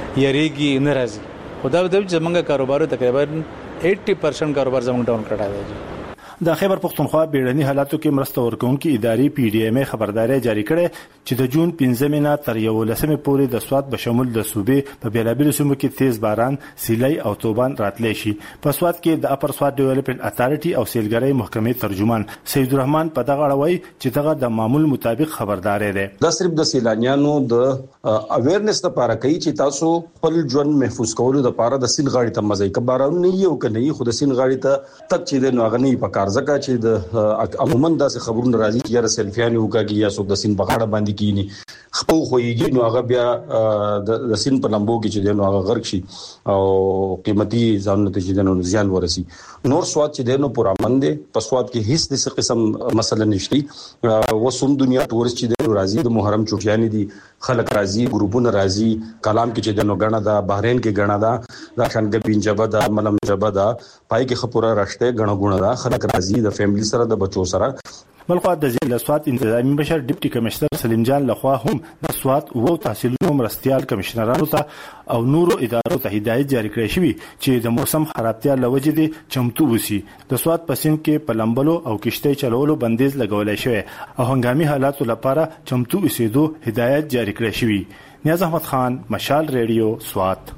یریږي نه راځي. خدا د زمونږ کاروبار تقریبا اسی پرسنټ کاروبار زمونږ ډاون کړی دی. د خیبر پختونخوا بیړني حالاتو کې مرسته ورکوونکې ادارې پی ډی ایم خبرداري جاری کړې چې د جون پنځمه نه تر یولسمه پورې د سوات بشمول د صوبې په بیلابل سیمو کې تیز باران سیلای او توبان راتلی شي. په سوات کې د اپر سوات ډیولپمنٹ اتھارټي او سیلګرۍ محکمې ترجمان سید الرحمن په دغه اړه وایي چې دغه د معمول مطابق خبرداري ده. دا صرف د سیلانیانو د اویرنس لپاره کوي چې تاسو خپل ژوند محفوظ کولو لپاره د سیل غاړي ته مزه کبارونه نه یو کني خو د سیل غاړي ته تک چې د نوغنی په کار ځکه چې د عموما داسې خبرونه راځي چې یا سیلفیان وکړي یا څوک د سین په غاړه باندې کینی خپل خوېږي نو هغه بیا د سین په لمبو کې چې نو هغه غرق شي او قیمتي ځانونه ته چې نو زیان ورسي. نور سواد چې نو پورا مند په سواد کې هیڅ د قسم مسله نشته. وسوم دنیا ټورست چې راځي د محرم چوټیانې دي خلک راځي ګروپونه راځي کلام کې چې نو غنا دا بحرین کې غنا دا د خانګبین جبه دا ملم جبه دا پای کې خپورا راشته غنا غونه دا خلک راځي د فیملی سره د بچو سره. بلخو د ضلع سوات انتظامی مشر ډیپټي کمشنر سلیم جان لخوا هم د سوات وو تحصیلونو مرستيال کمشنرانو ته او نورو ادارو ته هدایت جاری کړی شوی چې د موسم خرابتیا لوجې دي چمتو وسی. د سوات پسین کې پلمبلو او کشته چلولو بندیز لګولای شوی او هنګامي حالاتو لپاره چمتو اوسېدو هدایت جاری کړی شوی. نیاز احمد خان مشال ریډیو سوات.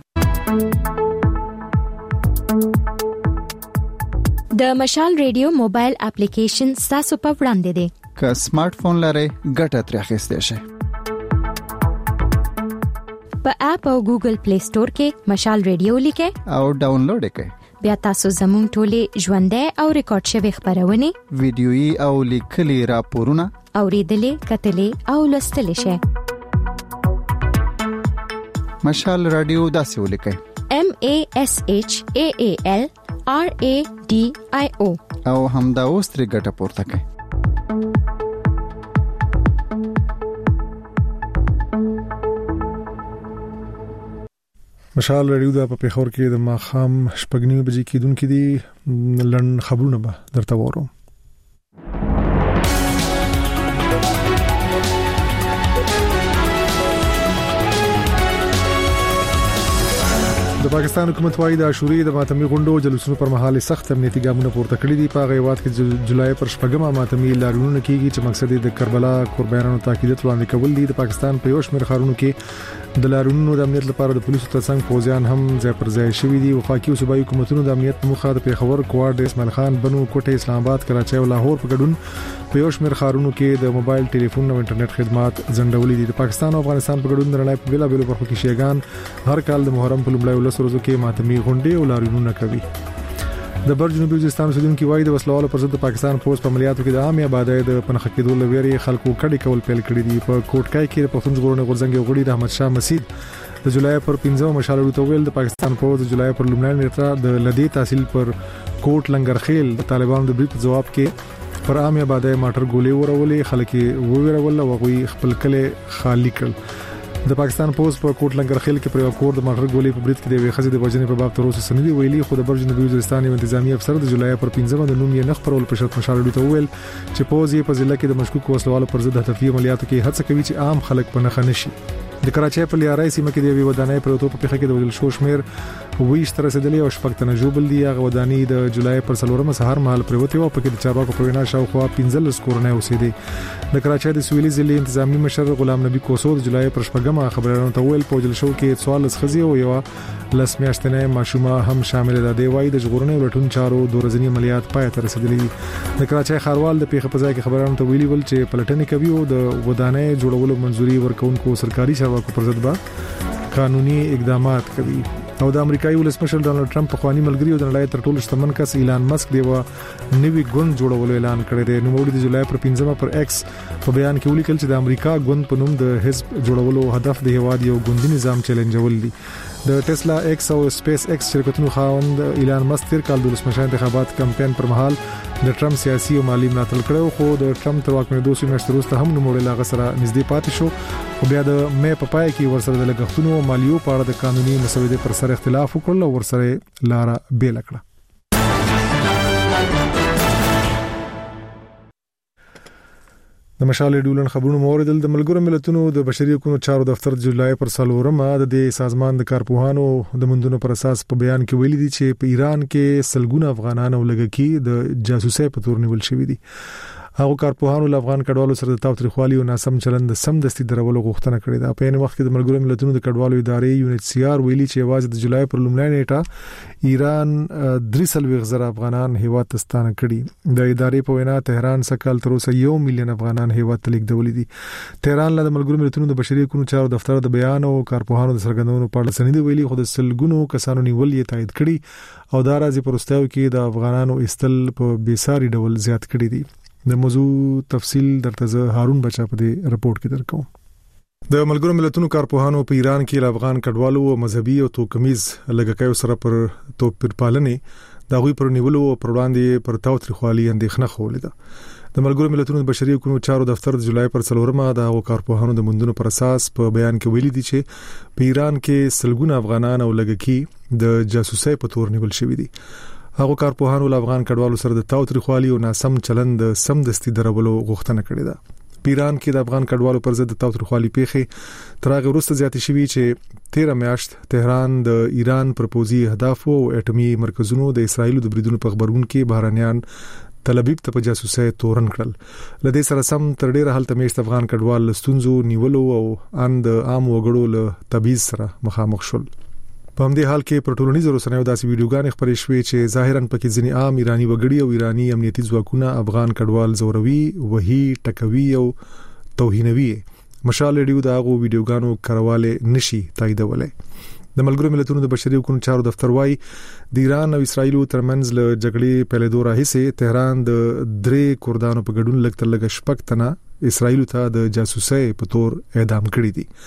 د مشال ریډیو موبایل اپلیکیشن تاسو په وړاندې دی. که سمارټ فون لرئ ګټه ترې اخیستئ شئ. په اپ او ګوګل پلی سٹور کې مشال ریډیو لیکئ او ډاونلوډ کړئ. بیا تاسو زموږ ټولې ژوندۍ او ریکارډ شوی خبرونه ویډیويي او لیکلي راپورونه اوریدلې کتلې او لوستلې شئ. مشال رادیو داسې ولیکئ M A S H A A L R A D I O او همدا اوس ترې ګټه پورته کړئ. مشال رادیو د پیښور کې د ماخام شپږنیو بجې کېدونکې دي. لړن خبرونه به درته وورم. د پاکستان حکومت وايي د عاشوري د ماتمي غونډو جلوسونو پر مهال سخت امنیتي ګامونه پورته کړی دي. په غیوات کې جولای پر شپږمه ماتمي لارونه کیږي چې مقصد د کربلا قربانانو تاکیدات وړاندې کول دي. د پاکستان په یو شمېر ښارونو کې د لارونو د امنیت لپاره د پولیسو ترڅنګ پوځیان هم ځای پر ځای شوي دي. وفاقي او صوبایي حکومتونو د امنیت مخه د پیښور، کوټ، اسماعیل خان، بنو، کوټه، اسلام آباد، کراچۍ او لاهور په ګډون په یو شمېر ښارونو کې د موبایل ټلیفون او انټرنیټ خدمات ځنډولې دي. د پاکستان او افغانستان په ګډون د نړۍ په بیلابېلو برخو کې شیګان هر کال د محرم په لومړۍ ولس ورځو کې ماتمي غونډې او لارونونه کوي. د بر جنوبي وزیرستان اوسیدونکو وايي د وسلوالو پر ضد د پاکستان پولیس په عملیاتو کې د عامه آبادی د پنځه کېدو لوري خلکو کډي کول پیل کړی دي. په کوټکای کې د پښتون ژغورنې غورځنګ یو غړي رحمت شاه مسید د جولای پر پنځمه مشال وروتویل د پاکستان پولیس د جولای پر لومړۍ نیټه د لدی تحصیل پر کوټ لنګرخیل د طالبانو د بریټ جواب کې پر عامه آبادی ماټر ګولې ورولې، خلک وویرول او غوي خپل کله خالی کړ. د پاکستان پولیس په کوټ لنګرخیل کې پر یو کور د ماټر ګولې په بریټ کې د ویخزې د وجنې په باب تر اوسه سندې ویلي. خو د بر جنوبي وزیرستان یو انتظامی افسر د جولای پر پنځمه د نوم یې نخ پرول په شرط مشال وروتویل چې پوز یې په ضلع کې د مشکوک وسلوالو پر ضد هدفي عملیاتو کې هڅه کوي چې عام خلک په نخښه نشي. د کراچۍ په لیارای سیمه کې د یوې ودانۍ پر اوتو په پیښه کې د وژل شو شمیر ویش تر رسیدلی او شپږ تنه ژوبل دي. هغه ودانۍ د جولای پر څلورمه سهار مهال پروتې او په کې د چارواکو په وینا شاوخوا پنځلس کورنۍ اوسېدي. د کراچۍ د سویلي ضلع انتظامی مشر غلام نبی کوسو د جولای پر شپږمه خبرونه ته ویل په وژل شو کې څوارلس ښځې او یو لس میاشتنې ماشومه هم شامل ده. دی وايي د ژغورنې لټون چارو د ورځنی عملیات پای ته رسیدلي دي. د کراچۍ ښاروال د پیښه په ځای کې خبرونه ته ویلي ول چې پلټنې کوي او د ودانۍ جوړولو منځوري ورکونکو سرکاري چارواکو پر ضد به قانوني اقدامات کوي. او د امریکایي ولسمشر ډانلډ ټرمپ په خواني ملګری او د نړۍ تر ټولو شتمن کس ایلان مسک دی و نوی ګوند جوړولو اعلان کړی دی. نو د جولای پر پنځمه پر ایکس په بیان کې ولیکل چې د امریکا ګوند په نوم د حزب جوړولو هدف د هواد یو ګوندي نظام چیلنجول دي. د ټسلا ایکس او سپیس ایکس شرکتونو خاوند ایلان مسک تیر کال د ولسمشر انتخابات کمپاین پر مهال د ټرمپ سیاسي او مالی ملاتړ کړو. خو د ټرمپ تر واکمنۍ دوه میاشتې وروسته هم نو موډل هغه سره نږدې پاتې شو. خو بیا د مې په پای کې ورسره د لګښتونو او مالیو په اړه د قانوني مسودې پر سر اختلاف وکړل او ورسره لاره بیل کړه. د مشال ډولن خبرونو موردل د ملګرو ملتونو د بشري حقوقو چارو دفتر جولای پر څلورمه د دې سازمان د کارپوهانو د مندونو پر اساس په بیان کې ویلي دي چې په ایران کې سلګونه افغانان او لګکی د جاسوسي په تور نیول شوی دي. هغه کارپوهانو له افغان کډوالو سره د تاوتریخوالي او ناسم چلند سم دستي درولو غوښتنه کړې ده. په یوه وخت کې د ملګرو ملتونو د کډوالو ادارې یو ان ایچ سی آر ویلي چې واځ د جولای پر لومړۍ نیټه ایران درې سلوي غزر افغانان هیواد ته ستانه کړي. د ادارې په وینا تهران سکهال تر اوسه یو میلیون افغانان هیواد ته لیږدولې دي. تهران له ملګرو ملتونو د بشري حقوقو چارو دفتر د بیان او کارپوهانو د سرګندونو په اړه سندې ویلي. خو د سلګونو کسانو نیول یې تایید کړي او دا راځي پرستاو کې د افغانانو استل په بیساري ډول زیات کړي دي. د موضوع تفصیل درته هارون بچا په دې رپورت کې درکوم. د ملګرو ملتونو کارپوهانو په ایران کې د افغان کډوالو او مذهبي او توکمیز لګکایو سره پر توپیر پالنې د غوي پر نیولو او پر وړاندې پر تاوتریخوالي اندېښنه خولې ده. د ملګرو ملتونو د بشري حقوقو چارو دفتر د جولای پر څلورمه د کارپوهانو د مندونو پر اساس په بیان کې ویلي دي چې په ایران کې سلګونه افغانان او لګکی د جاسوسي په تور نیول شوی دي. هغه کارپوهانو له افغان کډوالو سره د تاوتریخوالي او ناسم چلند سم دستي درولو غوښتنه کړې ده. په ایران کې د افغان کډوالو پر ضد تاوتریخوالي پیښې تر هغه وروسته زیاتې شوې چې تیرا میاشت تهران د ایران پر پوزي اهداف او اټومي مرکزونو د اسرایل د بریدونو په خبرون کې بهرانيان تل ابیب ته په جاسوسي تورن کړل. لدې سره سم تر ډیره حالت میشت افغان کډوال لستونزو نیولو او اند عام وګړو له تبعیض سره مخامخ شول. په همدې حال کې پر ټولنیزو رسنیو داسې ویډیوګانې خپرې شوې چې ظاهراً پکې ځینې عام ایرانی وګړي او ایرانی امنیتي ځواکونه افغان کډوال زوروي، وਹੀ ټکوي او توهینوي. مشال ریډیو دا غو ویډیوګانو کرواله نشي تاییدولای. د ملګرو ملتونو د بشري حقوقو چارو دفتر وايي د ایران او اسرایل ترمنځ له جګړې پیلېدو راهیسې تهران د درې کردانو په ګډون لګ تر لګ شپږ تنه اسرایل ته د جاسوسي په تور اعدام کړی دي.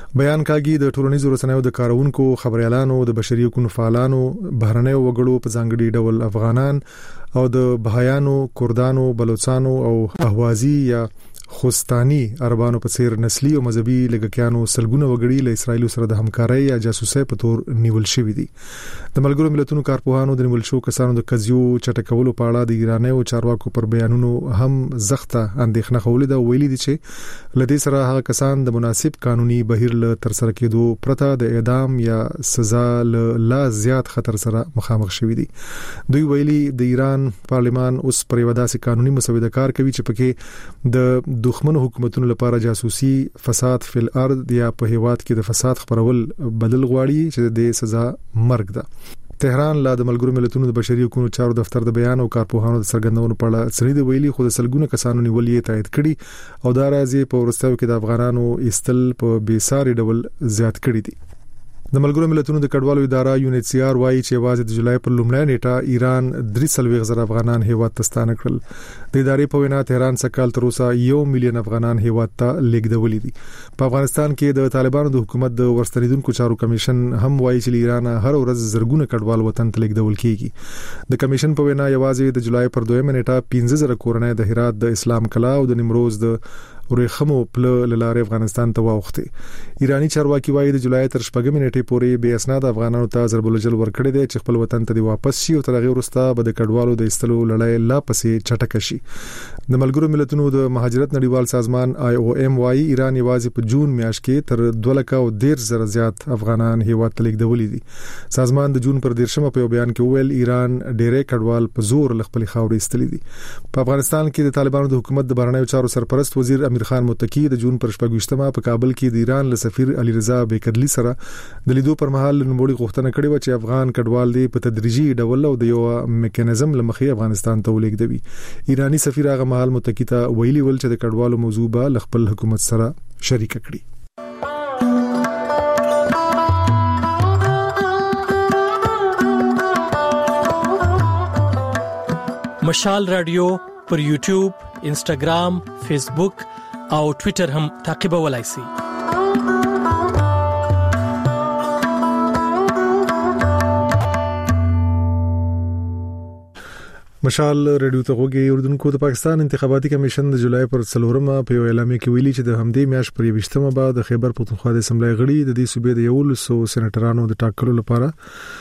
بیان کاږي د ټولنیزو رسنیو د کارونکو، خبريالانو، د بشري حقوقو فعالانو، بهرنیو وګړو په ځانګړي ډول افغانان او د بهایانو، کردانو، بلوچستانو او اهوازي یا خوستاني عربانو په څیر نسلي او مذهبي لګکیانو سلګونه وګړي له اسرایل سره د همکارۍ یا جاسوسۍ په تور نیول شوی دي. د ملګرو ملتونو کارپوهانو د نیول شو کسانو د قضیو چټکولو په اړه د ایرانیو چارواکو پر بیانونو هم زخته اندېښنه خولې ده. ویلي دي چې لدې سره هغه کسان د مناسب قانوني بهیر له تر سره کېدو پرته د اعدام یا سزا له لا زیات خطر سره مخامخ شوي دي. دوی ویلي د ایران پارلمان اوس پر یو داسې قانوني مسوده کار کوي چې پکې د دښمنو حکومتونو لپاره جاسوسي، فساد فی الارض یا په هیواد کې د فساد خپرول بدل غواړي چې د سزا مرګ ده. تهران لا د ملګرو ملتونو د بشري حقوقو چارو دفتر د بیان او کارپوهانو د څرګندونو په اړه څه دی ویلي، خو د سلګونه کسانو نیول یې تایید کړي او دا راځي په ورستیو کې د افغانانو استل په بیساري ډول زیات کړي دي. د ملګرو ملتونو د کډوالو اداره یو ان ایچ سی آر وايي چې واځي د جولای پر لومړۍ نیټه ایران درې سلوي غزر افغانان هیواد ته ستانه کړل. د ادارې په وینا تهران څخه تر اوسه یو میلیون افغانان هیواد ته لیږدولې دي. په افغانستان کې د طالبانو د حکومت د ورستنیدونکو چارو کمیشن هم وايي چې ایران هر ورځ زرګونه کډوال وطن ته لیږدول کیږي. د کمیشن په وینا یوازې د جولای پر دویمه نیټه پنځه زره کورنۍ د هرات د اسلام کلا او د نیمروز د ورېخمو پل لاره افغانستان ته واوښتي. ایرانی چارواکي وايي د جولای تر شپږمې نیټې پورې بې اسناد افغانانو ته ضرب الجل ورکړي دي چې خپل وطن ته واپس شي او تر هغه وروسته به د کډوالو د استلو لړۍ لا پسې چټک شي. د ملګرو ملتونو د مهاجرت نړیوال سازمان آی او ایم وايي ایران یوازې په جون میاشت کې تر دوه لک او ډیر زره زیات افغانان هیواد ته لیږدولې دي. سازمان د جون پر دیرشمه په بیان کې ویل ایران ډېرې کډوال په زور ل خپل خاورې استلې دي. په افغانستان کې د طالبانو د حکومت د بهرنیو چارو سرپرست وزیر امیر خان متکی د جون پر شپږشتمه په کابل کې د ایران له سفیر علي رضا بیکرلی سره د لیدو پر مهال نوموړي غوښتنه کړې و چې افغان کډوال دي په تدریجي ډول او د یو میکانیزم لمخې افغانستان ته ولېږدوي. ایرانی سفیر هغه مهال متکی ته ویلي ول چې د کډوالو موضوع به خپل حکومت سره شریک کړي. مشال رادیو پر یوټیوب، انسټاګرام، فیسبوک او ټوئیټر هم تعقیبولای شئ. مشال رادیو ته وګورئ. اردوونکو د پاکستان انتخاباتي کمیشن د جولای پر څلورمه په اعلامیه کې ویلي چې د همدې میاشت پر یوشتمه بعد د خیبر پختونخوا د اسمبلی غړي د دې صوبې د یو سو سېنیټرانو د ټاکلو لپاره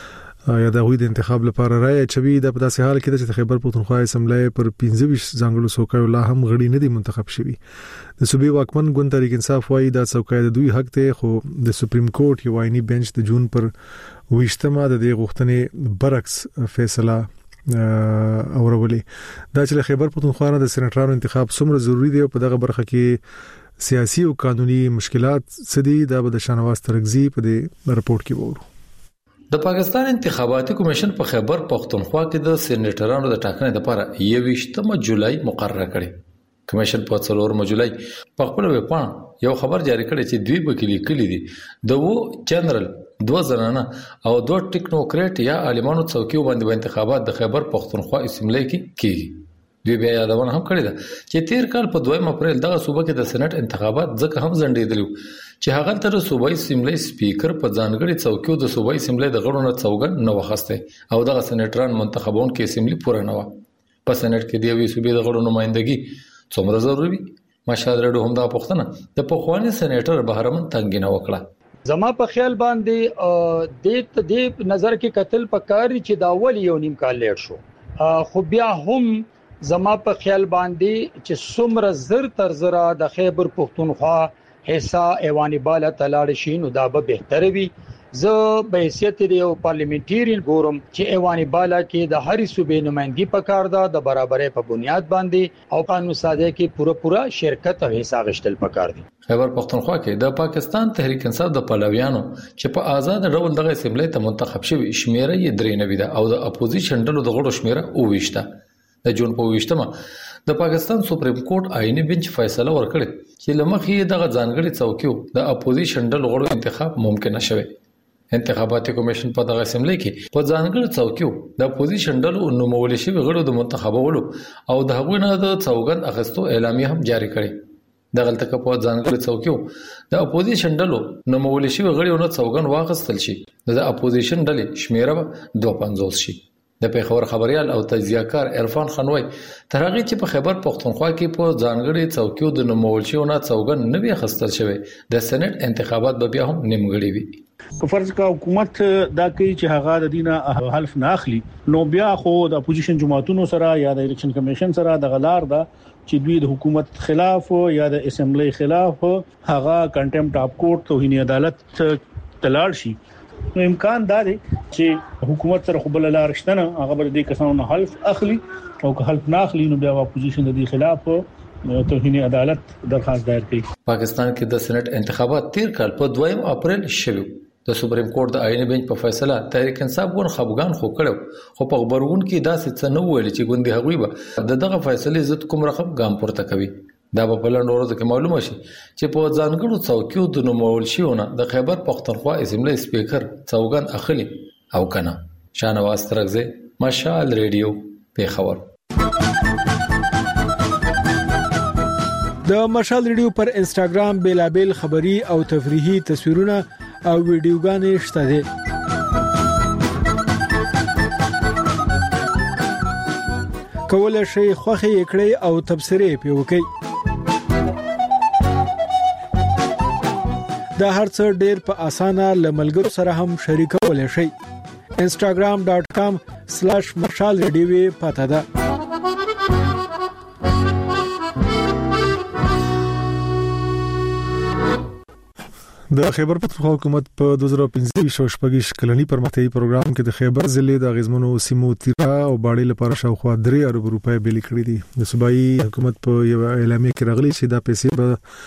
یا د غوي د انتخاب لپاره رائے چوي. د په داسې حال کې چې خیبر پختونخوا اسمبلی پر پنځه ویشت ځانګړو څوکیو لا هم غړي نه دي منتخب شوي. د صوبې واکمن ګوند تحریک انصاف وايي دا څوکۍ د دوی حق ته، خو د سپریم کورټ یو آئینی بنچ د جون پر ویشتمه د دې غوښتنې برعکس فیصله اورولې. دا چې خیبر پختونخوا د سېنیټرانو انتخاب څومره ضروری دی او په دغه برخه کې سیاسي او قانوني مشکلات څه دي، دا به د شانواز ترغزي په دې رپورت کې وورو. د پاکستان انتخاباتي کمیشن په خیبر پختونخوا کې د سېنیټرانو د ټاکنې لپاره یوویشتمه جولای مقرره کړې. کمیشن په څلورمه جولای په خپل ویب پاڼه یو خبر جاری کړی چې دوی به کلی کلی دي د وو جنرال دوه زنانه او دوه ټیکنوکریټ یا عالمانو څوکیو باندې انتخابات د خیبر پختونخوا اسمبلی کې کیږي. دوی بیا یادونه هم کړې ده چې تیر کال په دویم اپریل دغه صوبه کې د سېنات انتخابات ځکه هم ځنډېدل چې هغه تر صوبایي اسمبلی سپیکر په ځانګړي څوکیو د صوبایي اسمبلی د غړو نه څوګن نه وخسته او دغه سېنیټران منتخبون کې اسمبلی پوره نه و. په سېنات کې دی وی صوبې د غړو نمائندګي څومره ضروري؟ مشال رډو هم دا پوښتنه د پخوانی سېنیټر بهرمن تنګینه وکړه. زما په خیال باندې د دې نظر کې قتل پکاري چې دا اول یو نیم کال لیټ شو، خو بیا هم زما په خیال باندې چې څومره زر تر زره د خیبر پختونخوا حصہ ایوانی بالا تلاړ شي نو دا به بهتره وي. زه به حیثیت دی یو پارلیمنټریان ګورم چې ایوانی بالا کې د هرې صوبې نمائندګي پکار ده د برابرۍ په بنیاد باندې او قانون سازي کې پوره پوره شرکت او حصہ غشتل پکار دي. خیبر پختونخوا کې د پاکستان تحریک انصاف د پلویانو چې په آزاد ډول دغه اسمبلی ته منتخب شوی شمیره یې درې نه وي او د اپوزیشن ډلو د غړو شمیره او ویشته. د جون په ویشتمه د پاکستان سپریم کورټ آئینی بنچ فیصله ورکړه چې لمخې دغه ځانګړي څوکیو د اپوزیشن ډلو غړو انتخاب ممکن نشوي. انتخاباتي کمیشن په دغه اسمبلی کې په ځانګړي څوکیو د اپوزیشن ډلو نومول شوی غړو د منتخبولو او د هغوی نه د څوګند اخستو اعلامیه هم جاری کړې. د غلطه په ځانګړي څوکیو د اپوزیشن ډلو نو مولي شي غړي او څوګن واغستل شي د اپوزیشن ډلې شمیره دوه پنځوس شي. د پیښور خبريال او تجزیه‌کار عرفان خانوي ترغه چې په خیبر پختونخوا کې په ځانګړي څوکیو د نومول شي او نه څوګن نه وي خستل شوی د سېنات انتخابات به بیا هم نیمګړي وي. که فرض کا حکومت دا کوي چې هغه د دینه حلف نه اخلي نو بیا خو د اپوزیشن جماعتونو سره یا د الیکشن کمیشن سره د غلار دا چې دوی د حکومت خلاف یا د اسمبلی خلاف هغه کنټمپټ اف کورټ توهین عدالت تلاړ شي. نو امکان دا دی چې حکومت سره خپل لار شته هغه بر دې کسانو حلف اخلي او که حلف نه اخلي نو بیا اپوزیشن د دې خلاف توهین عدالت درخواست دایر کړي. پاکستان کې د سېنات انتخابات تیر کال په دویم اپریل شوه. د سپریم کورټ د آئینی بنچ په فیصله تحریک انصاف ګون خبرګان خو کړو خو په خبرګون کې دا څه نه ویل چې ګوندې هغوی به د دغه فیصله عزت کوم رقم ګام پورته کوي. دا په بلند ورځ کې معلومه شي چې په ځانګړو څوکیو د نومول شيونه د خیبر پختونخوا اسمبلی سپیکر څوګن اخلي او کنه. شانواز ترغزه مشال ریډیو پیښور. د مشال ریډیو پر انستګرام بیلابل خبری او تفریحي تصویرونه او ویډیوګانې شته دي. کولای شئ خوښي کړئ او تبصرې پې وکړئ. دا هرڅه ډېر په اسانه لملګرو سره هم شریکولای شئ. instagram dot com slash مشال ریډیو پته ده. د خیبر پختونخوا حکومت په دوه زره پنځه شپږ کلنی پرمختیايي پروګرام کې د خیبر ضلع د غزمنو سیمو تیرا او باړې لپاره شاوخوا درې ارب روپۍ بیل کړې دي. د صوبایي حکومت په یو اعلامیه کې راغلي چې دا پیسې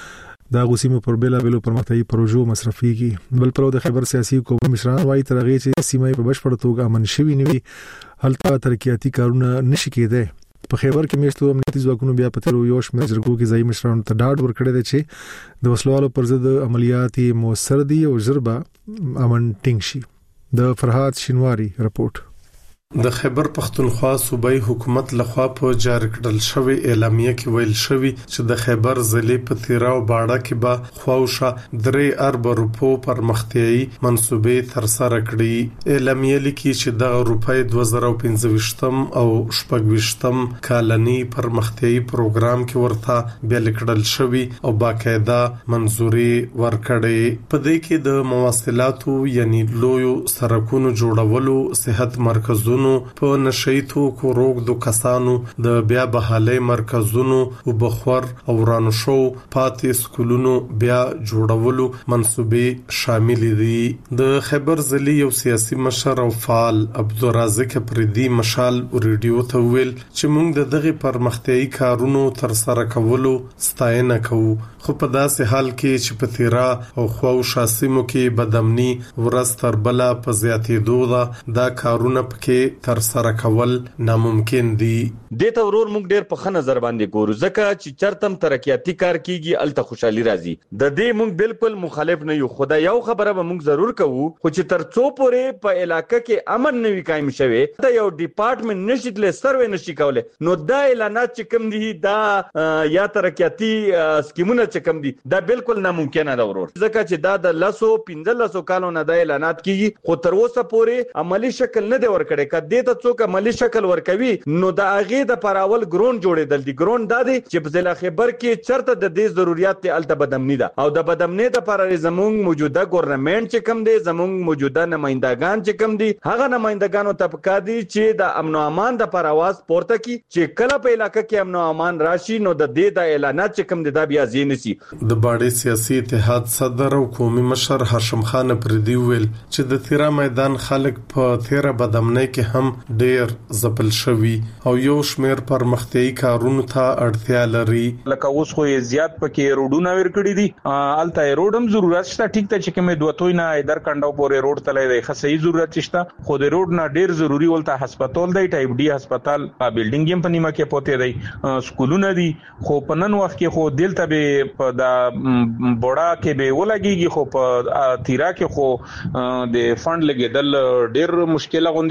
به د غوسیمو پر بیل بیل پرمختیايي پروژو مصرفيږي. بل پر د خیبر سیاسي حکومت مشران وايي ترغه چې سیمه په بشپړ توګه امن شوي نیوي هلته ترقیاتي کارونه نشي کېدای. په خیبر کې میشتو امنیتي ځواکونو بیا په تلو یو شمېر جرګو کې ځای مشرانو ته ډاډ ورکړی دی چې د وسلوالو پر ضد عملیات موثر دي او ژر به امن ټینګ شي. د فرهاد شینواری رپورټ. د خیبر پختونخوا صوبایي حکومت لخوا په جاری کړل شوی اعلامیه کې ویل شوی چې د خیبر ضلع په تیرا او باړه کې به خواوشه درې ارب روپو پرمختیايي منصوبې تر سره کړي. اعلامیه لیکي چې د روپۍ دوه زره پنځه او شپږ کالني پرمختیايي پروګرام کې ورته بیل کړل شوی او باقاعده منزوري ورکړي. په دې کې د مواصلاتو یعنی لویو سرکونو جوړولو، صحت مرکزونو په نشئی توکو روغدو کسانو د بیا بحالي مرکزونو او بخور او ورانو شو پاتې سکولونو بیا جوړولو منصوبې شامل دي. د خیبر ضلع یو سیاسي مشر او فعال عبدالرزاق پردي مشال ریډیو ته ویل چې موږ د دغه پرمختیايي کارونو تر سره کولو ستاینه کوو، خو په داسې حال کې چې په تیرا او خواو شاسمو کې بدامني ورستر بلا په زیاتېدو ده دا کارونه پکې تر سره کول ناممکن دي. د ته ورور موږ ډېر په ښه نظر باندې ګورو ځکه چې چرتم ترقیاتي کار کیږي الته خوشحالي راځي. د دې موږ بالکل مخالف نه یو. خدای یو خبره به موږ ضرور کوو خو چې تر څو پورې په علاقې کې امن نه وي قائم شوی دا یو ډپارټمنټ نشي تل سروې نشي کولای نو دا اعلانات چې کوم دي دا یا ترقیاتي سکیمونه چې کوم دي دا بالکل ناممکن ده ورور ځکه چې دا د لاسو پنځلسو کالو نه د اعلانات کیږي خو تر اوسه پورې عملی شکل نه دی ورکړی. کدی ته څوک عملی شکل ورکوي نو د اغه د پراول ګرون جوړېدل دي. ګرون دا دی چې په ضلع خیبر کې چرته د دې ضرورت ته الته بدامني ده او د بدامني د پر زمونږ موجوده ګورنمنت چې کم دي زمونږ موجوده نمائندگان چې کم دي هغه نمائندگانو طبقه دي چې د امن او امان د پر आवाज پورته کی چې کله په علاقې کې امن او امان راشي نو د دې د اعلانات چې کم دي دا بیا زینسي. د باړې سیاسي اتحاد صدر او قومي مشر هاشم خان پردي ویل چې د تیرا میدان خلک په تیرا بدامني کې هم ډېر زپل شوی او یو شمیر پرمختیايي کارونو ته اړتیا لري. لکه اوس خو زیات پکې روډونه ور کړی دي الته روډم ضرورت شته ټیک ته چې کومه دوتوي نه ایدر کنډو پورې روډ تلای دی خصي ضرورت شته خو د روډ نه ډېر ضروری ولته هسپتال دی ټایپ ډي هسپتال بلډینګ هم په نیمه کې پوتې دی سکولونه دي خو په نن وخت کې خو دلته به په د بوډا کې به ولګيږي خو په تیرا کې خو د فند لګیدل ډېر مشکله غوندي کیدي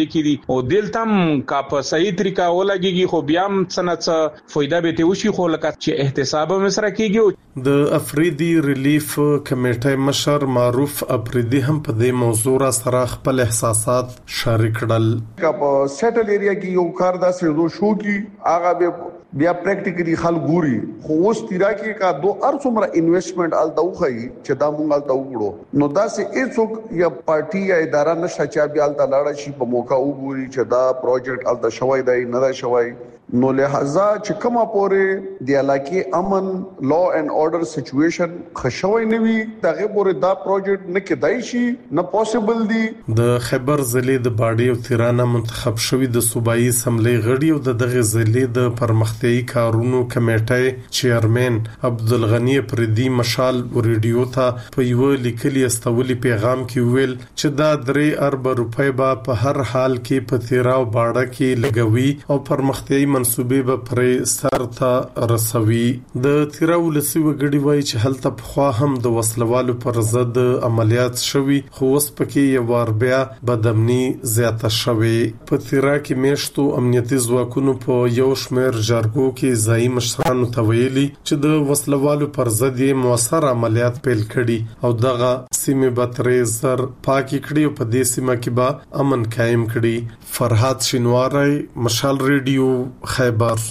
او دلتم کا په صحیح طریقه ولګيږي خو بیا هم څنګه فائدہ به ته وشي خو لکه چې احتساب هم سره کیږي. د افریدي ریلیف کمیټې مشر معروف افریدي هم په دې موضوع سره خپل احساسات شریک کړل. په سیټل ایریا کې یو کار دا سره شو کی هغه به بیا پریکټیکلی خل ګوري خو اوس تیرا کې کا دو ارڅومره انویسټمنٹ ال دوخی چې دا مونږ ال دوغړو نو دا سه هیڅوک یا پارټي یا اداره نشه چې بیا ال لاړه شي په موقع وګوري چې دا پروجیکټ ال د شوي دی نه دا شوي نو لہذا چې کومه پورې د علاقې امن لا اینڈ اورډر سچويشن خښوي نوي دغه پورې دا پروجیکټ نه کېدای شي نه پوسیبل دی. د خیبر ضلع د باډي او تیرانه منتخب شوی د صوبایي اسمبلی غړي او دغه ضلع د پرمختیايي کارونو کمیټې چیرمن عبدالغنی پردي مشال ریډیو ته په یو لیکلي استولي پیغام کې ویل چې دا درې ارب روپۍ به په هر حال کې په تیراو باډه کې لګوي او پرمختیايي منصوبې به پرې سر ته رسوي. د تیراو لسی وګړي وایي چې هلته په خوا هم د وسلوالو پر ضد عملیات شوي خو اوس پکې یو ور بیا بدامني زیاته شوي. په تیرا کې میشتو امنیتي ځواکونو په یو شمېر جرګو کې ځایي مشرانو ته ویلي چې د وسلوالو پر ضد یې موثر عملیات پیل کړي او دغه سیمې به ترې زر پاکي کړي او په دې سیمه کې به امن قائم کړي. فرحات شینواری، مشال ریډیو، خیبر.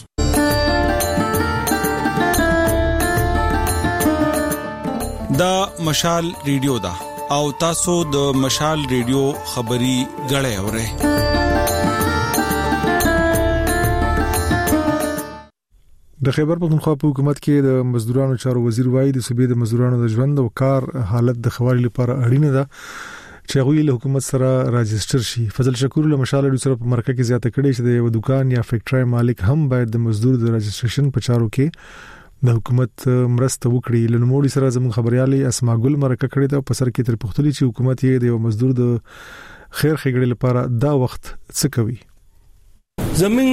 دا مشال ریډیو دا او تاسو د مشال ریډیو خبري غړې اورئ. د خیبر پختونخوا په حکومت کې د مزدورانو چارو وزیر وایي د صوبې د مزدورانو د ژوند او کار حالت د خوالي لپاره اړینه ده چې هغه له حکومت سره راجستر شي. فضل شکور له مشال ډو سره په مرکه کې زیاته کړي چې د یو دکان یا فیکټری مالک هم باید د مزدور د راجستریشن په چارو کې د حکومت مرسته وکړي. لنموړي سره زموږ خبريالي اسماء ګل مرکه کړي ده په سر کې تر پختلي چې حکومت یې د یو مزدور د خیر خېګړې لپاره دا وخت څه کوي. زمين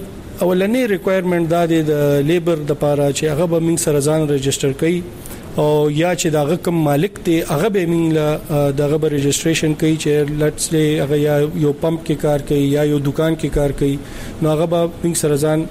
اولنې ریکوایرمنت دا د لیبر د لپاره چې هغه به من سره ځان ريجستره کړي او یا چې داغه کوم مالک دی هغه به موږ دغه به ريجستریشن کوي چې لیټس لی هغه یا یو پمپ کې کار کوي یا یو دکان کې کار کوي نو هغه به موږ سره ځان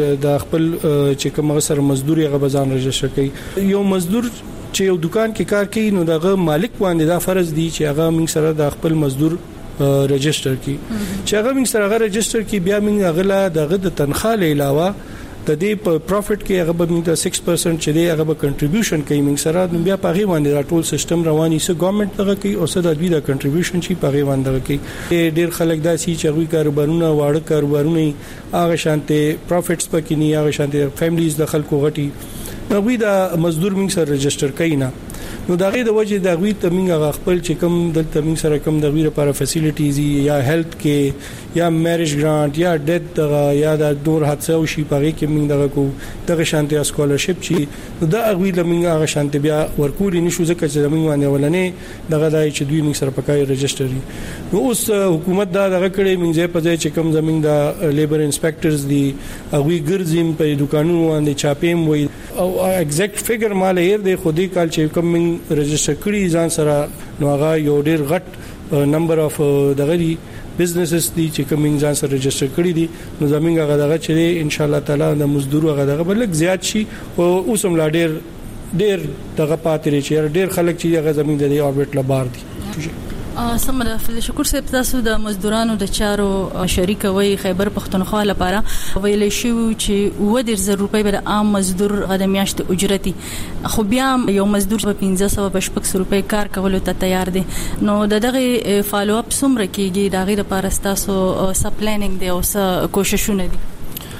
د خپل چې کوم سره مزدوري هغه به ځان ريجستر کوي. یو مزدور چې یو دکان کې کار کوي نو دغه مالک باندې دا فرض دی چې هغه موږ سره د خپل مزدور ريجستر کوي چې هغه موږ سره هغه ريجستر کوي بیا موږ هغه لا دغه د تنخواه علاوه د دې په پروفټ کې هغه به موږ سکس پرسنټ چې دی هغه به کنټریبیوشن کوي موږ سره بیا په هغه باندې ټول سیستم رواني سه ګورنمنت دغه کوي او سره د دوی د کنټریبیوشن شي په هغه باندې کوي. ډیر خلک دا سي چې غوي کاروبارونه واړه کاروبارونه هغه شانته پروفټس پکې نه هغه شانته فیملیز د خلکو غټي غوي د مزدور موږ سره ريجستر کوي نه نو دا غي د وجه د غوي تمنګ خپل چې کوم د تمنګ سره کوم د غوي لپاره فیسیلیټیز یا هیلث کې یا میریج ګرانټ یا ډیت یا د دور حادثه او شي پاره کې موږ دغه کو دغه شانتي اسکولرشپ چی نو دا غوي لمنګ هغه شانتي بیا ورکول نشو ځکه چې موږ باندې ولنې دغه دای چې دوی موږ سره پکای ريجستري نو اوس حکومت دا دغه کړي موږ په ځای چې کوم زمنګ د لیبر انسپیکټرز دی غوي ګرځیم په دکانونو باندې چاپیم وي او ایگزیکټ فیګر مال هیر دی خو دې کال چې کوم ريجستر کړي ځان سره نو هغه یو ډیر غټ نمبر اف دغه بزنسز دي چې کوم ځان سره ريجستر کړي دي نو زمونږ هغه دغه چې ان شاء الله تعالی د مزدور هغه دغه بلک زیات شي او اوسم لا ډیر ډیر دغه پاتې چې ډیر خلک چې هغه زمونږ د اوربټ لبار دي. سمره فضل شکر صاحب تاسو د مزدورانو د چارو شریک وي خیبر پختونخوا لپاره ویلې شو چې و ډیر زر روپۍ بر عام مزدور د میاشت اجرتي خو بیا یو مزدور په پنځه سوه بشپک روپۍ کار کولو ته تیار دي نو دغه فالو اپ سمره کیږي دغه لپاره تاسو سب پلانینګ دی او څه کوششونه دي.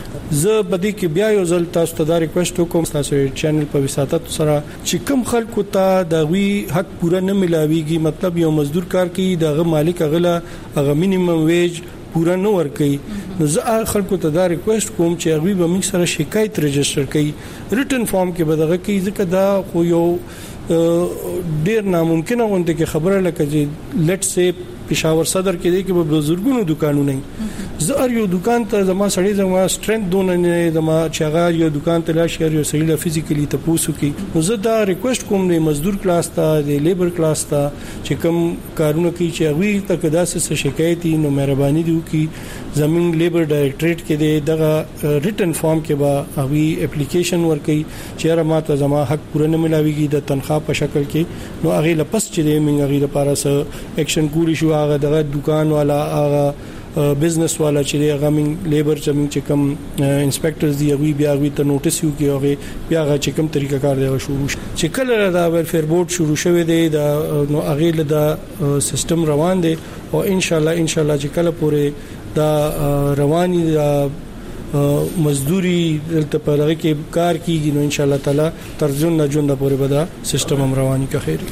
زه بدی کې بیا یو ځل تاسو ته دا ریکوست وکم تاسو چینل په وساتت سره چې کوم خلکو ته د وی حق پوره نه ملاويږي مطلب یو مزدور کار کوي دغه مالک غلا هغه مینیمم ویج پورا نه ور کوي نو زه خلکو ته دا ریکوست کوم چې هغه به موږ سره شکایت ريجستر کړي ریټن فارم کې بدغه کوي ځکه دا خو یو ډیر ناممکن غونډه کې خبره لکه چې لیټس سي پېښور صدر کې دي کې به بزرګونو دکانونه زه ار یو دکان ته زما سړی زما سترنث دون نه زما چاغه یو دکان ته لاش یو سړی فزیکلی ته پوسو کې نو زه دا ریکوست کوم د مزدور کلاس ته د لیبر کلاس ته چې کوم کارونه کوي چې هغه ته کداسه شکایت نو مهرباني دی چې زمين لیبر ډایریکټریټ کې د دغه ریټن فارم کې به هغه اپلیکیشن ورکړي چې را ماته زما حق پوره نه ملاويږي د تنخواه په شکل کې نو هغه لپس چې موږ هغه لپاره سره اکشن کولی شو هغه دغه دکان والا هغه بزنس والا چې هغه موږ لیبر چې موږ کوم انسپیکټرز دی هغه بیا هغه ته نوټیس یو کې هغه بیا هغه چې کوم طریقه کار دی شروع چې کله دا ویلفیر بورډ شروع شوه دی دا نو هغه له دا سیستم روان دی او ان شاء الله ان شاء الله چې کله پورې دا رواني دا مزدوري دلته په لږ کې کار کیږي نو ان شاء الله تعالی تر ځون نه ژوند پورې به دا سیستم هم رواني کا خیر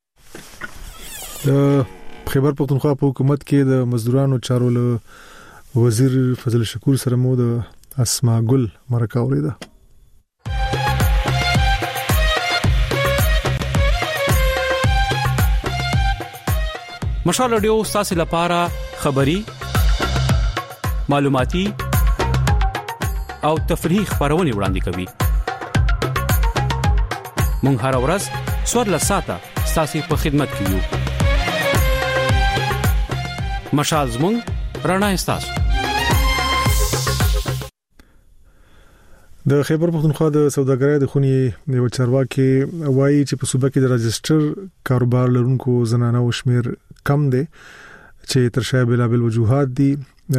خیبر پختونخوا په حکومت کې د مزدورانو چارو له وزیر فضل شکور سره مو د اسماء ګل مرکه اوریده مشال رادیو تاسو لپاره خبري معلوماتي او تفریحي خبرونه وړاندې کوي مونږ هر ورځ سور له ساته تاسو په خدمت کې یو مشال زمونږ رڼا استاسو د خیبر پختونخوا د سوداګرۍ د خونی یو چارواکي وایي چې په صوبه کې د رجستر کاروبار لرونکو زنانه او شمیر کم دي چې تر شا بلابل وجوهات دي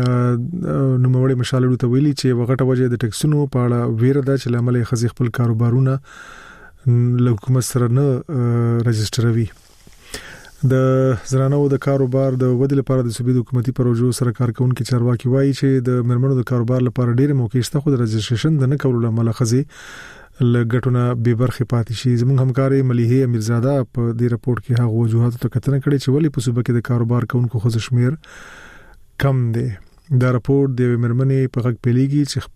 نو موږ مشالړو ته ویلي چې وغټه وجه د ټکسونو په اړه ویره ده چې لامل خزي خپل کاروبارونه له حکومت سره نه رجستروي د زنانو د کاروبار د ودی لپاره د صوبې حکومتي پروژو سره کارکونکو چارواکي وایي چې د مرمنو د کاروبار لپاره ډېر موقع شته خو د رجستریشن د نه کولو لامل خزي لګټونه به برخه پاتې شي زموږ همکاري مليحه امیرزاده په دې راپورټ کې هغه وجوهات ته کتنه کړې چې ولې په صوبې کې د کاروبار کوونکو خو شمیر کم دی دا راپورټ د مرمنې په غږ پیلېږي چې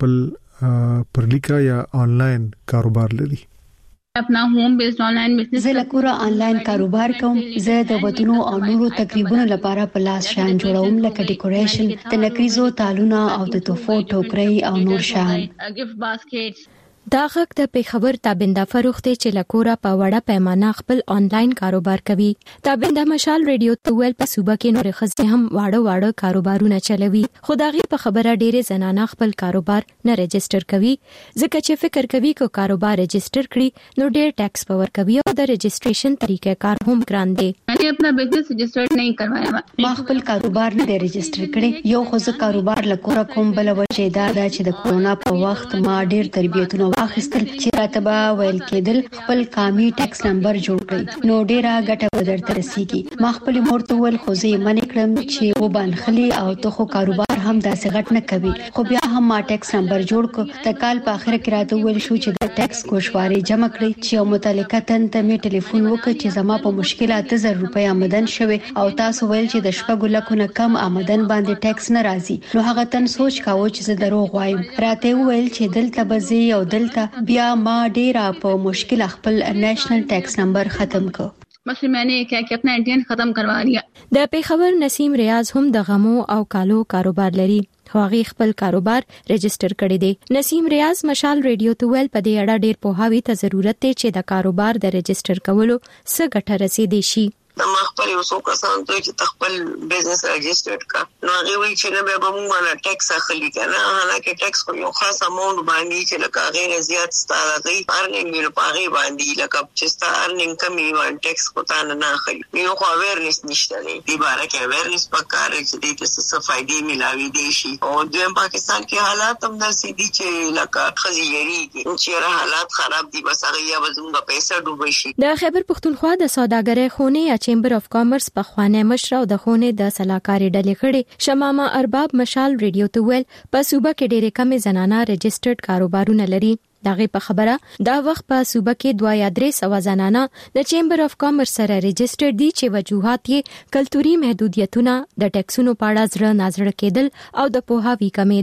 خپل پرلیکا یا آنلاین کاروبار لري अपना home based online business زه لکوره آنلاین کاروبار کوم زه د ودونو او نورو تقریبونو لپاره پلاس شان جوړوم لکه ډیکوریشن د نکریزو تالونه او د توفو ټوکرۍ او نور شان gift baskets دا غږ د پیښور تابنده فروخته چې لکوره په وړه پیمانه خپل آنلاین کاروبار کوي تابنده مشال ریډیو توول په صوبه کې نور خزه هم واړه واړه کاروبارونه چلوي خدایي په خبره ډېره زنانه خپل کاروبار نه رجستر کوي ځکه چې فکر کوي کو کاروبار رجستر کړي نو ډېر ټیکس پور کوي او د رجستریشن طریقې کار هم ګران دي मैं अपना business registered नहीं करवाया ما خپل کاروبار نه رجستر کړي یو خو ځکه کاروبار لکوره کوم بل وجه دا چې د کورونا په وخت ما ډېر تربیتونه اخیستل چې راتبه ویل کېدل خپل قامي ټیکس نمبر جوړ کړئ نو ډیره ګټه به درته رسیږي ما خپل مورته ول خو زه یې منې کړم چې و بانخلي او ته خو کاروبار هم داسې غټ نه کوي خو بیا هم ما ټیکس نمبر جوړ کړ د کال په اخر کې راته ویل شو چې د ټیکس کوشواري جمع کړئ چې متعلقه تن ته می ټلیفون وکړ چې زما په مشکلات زر روپیا آمدن شوه او تاسو ویل چې د شپږ لکو نه کم آمدن باندې ټیکس نه راځي نو هغه تن سوچ کاوه چې زه دروغ وایم راته ویل چې دلته بزي او دلته بیا ما ډیره په مشکل خپل نېشنل ټیکس نمبر ختم کو بس میں نے کیا کہ اپنا انډین ختم کروا لیا د پیښور نسیم ریاض هم د غمو او کالو کاروبار لري خو هغه خپل کاروبار رجستر کړی دی نسیم ریاض مشال ریډیو توول په دې اړه ډیر پوهاوی ته ضرورت دی چې د کاروبار د رجستر کولو څه ګټه رسیدي شي د مخبر یو څو کسان ته چې خپل بزنس رجستر کا نو هغه وی چې نه به موږ باندې ټیکس اخلي کنه حالکه ټیکس خو یو خاص اماونت باندې چې لکه غیر زیات ستاره ارننګ مې په باندې لکه چې ستاره ارننګ کمی وان ټیکس کو تا نه اخلي یو خو اویرنس نشته دی دی باره کې اویرنس پکاره چې دې څه څه فائدې ملاوي دي شي او دویم پاکستان کې حالات هم داسې دي چې لکه خزيري چې حالات خراب دي بس هغه یا وزمږه پیسې ډوبې شي د خیبر پختونخوا د سوداګرۍ خونې چیمبر اف کامرس په خوانه مشر او د خونې د سلاکاري ډلې خړې شمامه ارباب مشال ریډیو توول په صوبه کې ډېرې کم زنانه رجسترډ کاروبارونه لري دغه په خبره دا وخت په صوبه کې دوه یا درې سو زنانه د چیمبر اف کامرس سره رجستر دي چې وجوهات یې کلتوري محدودیتونه د ټیکسونو په اړه زړه نازړه کېدل او د پوهاوی کمې دي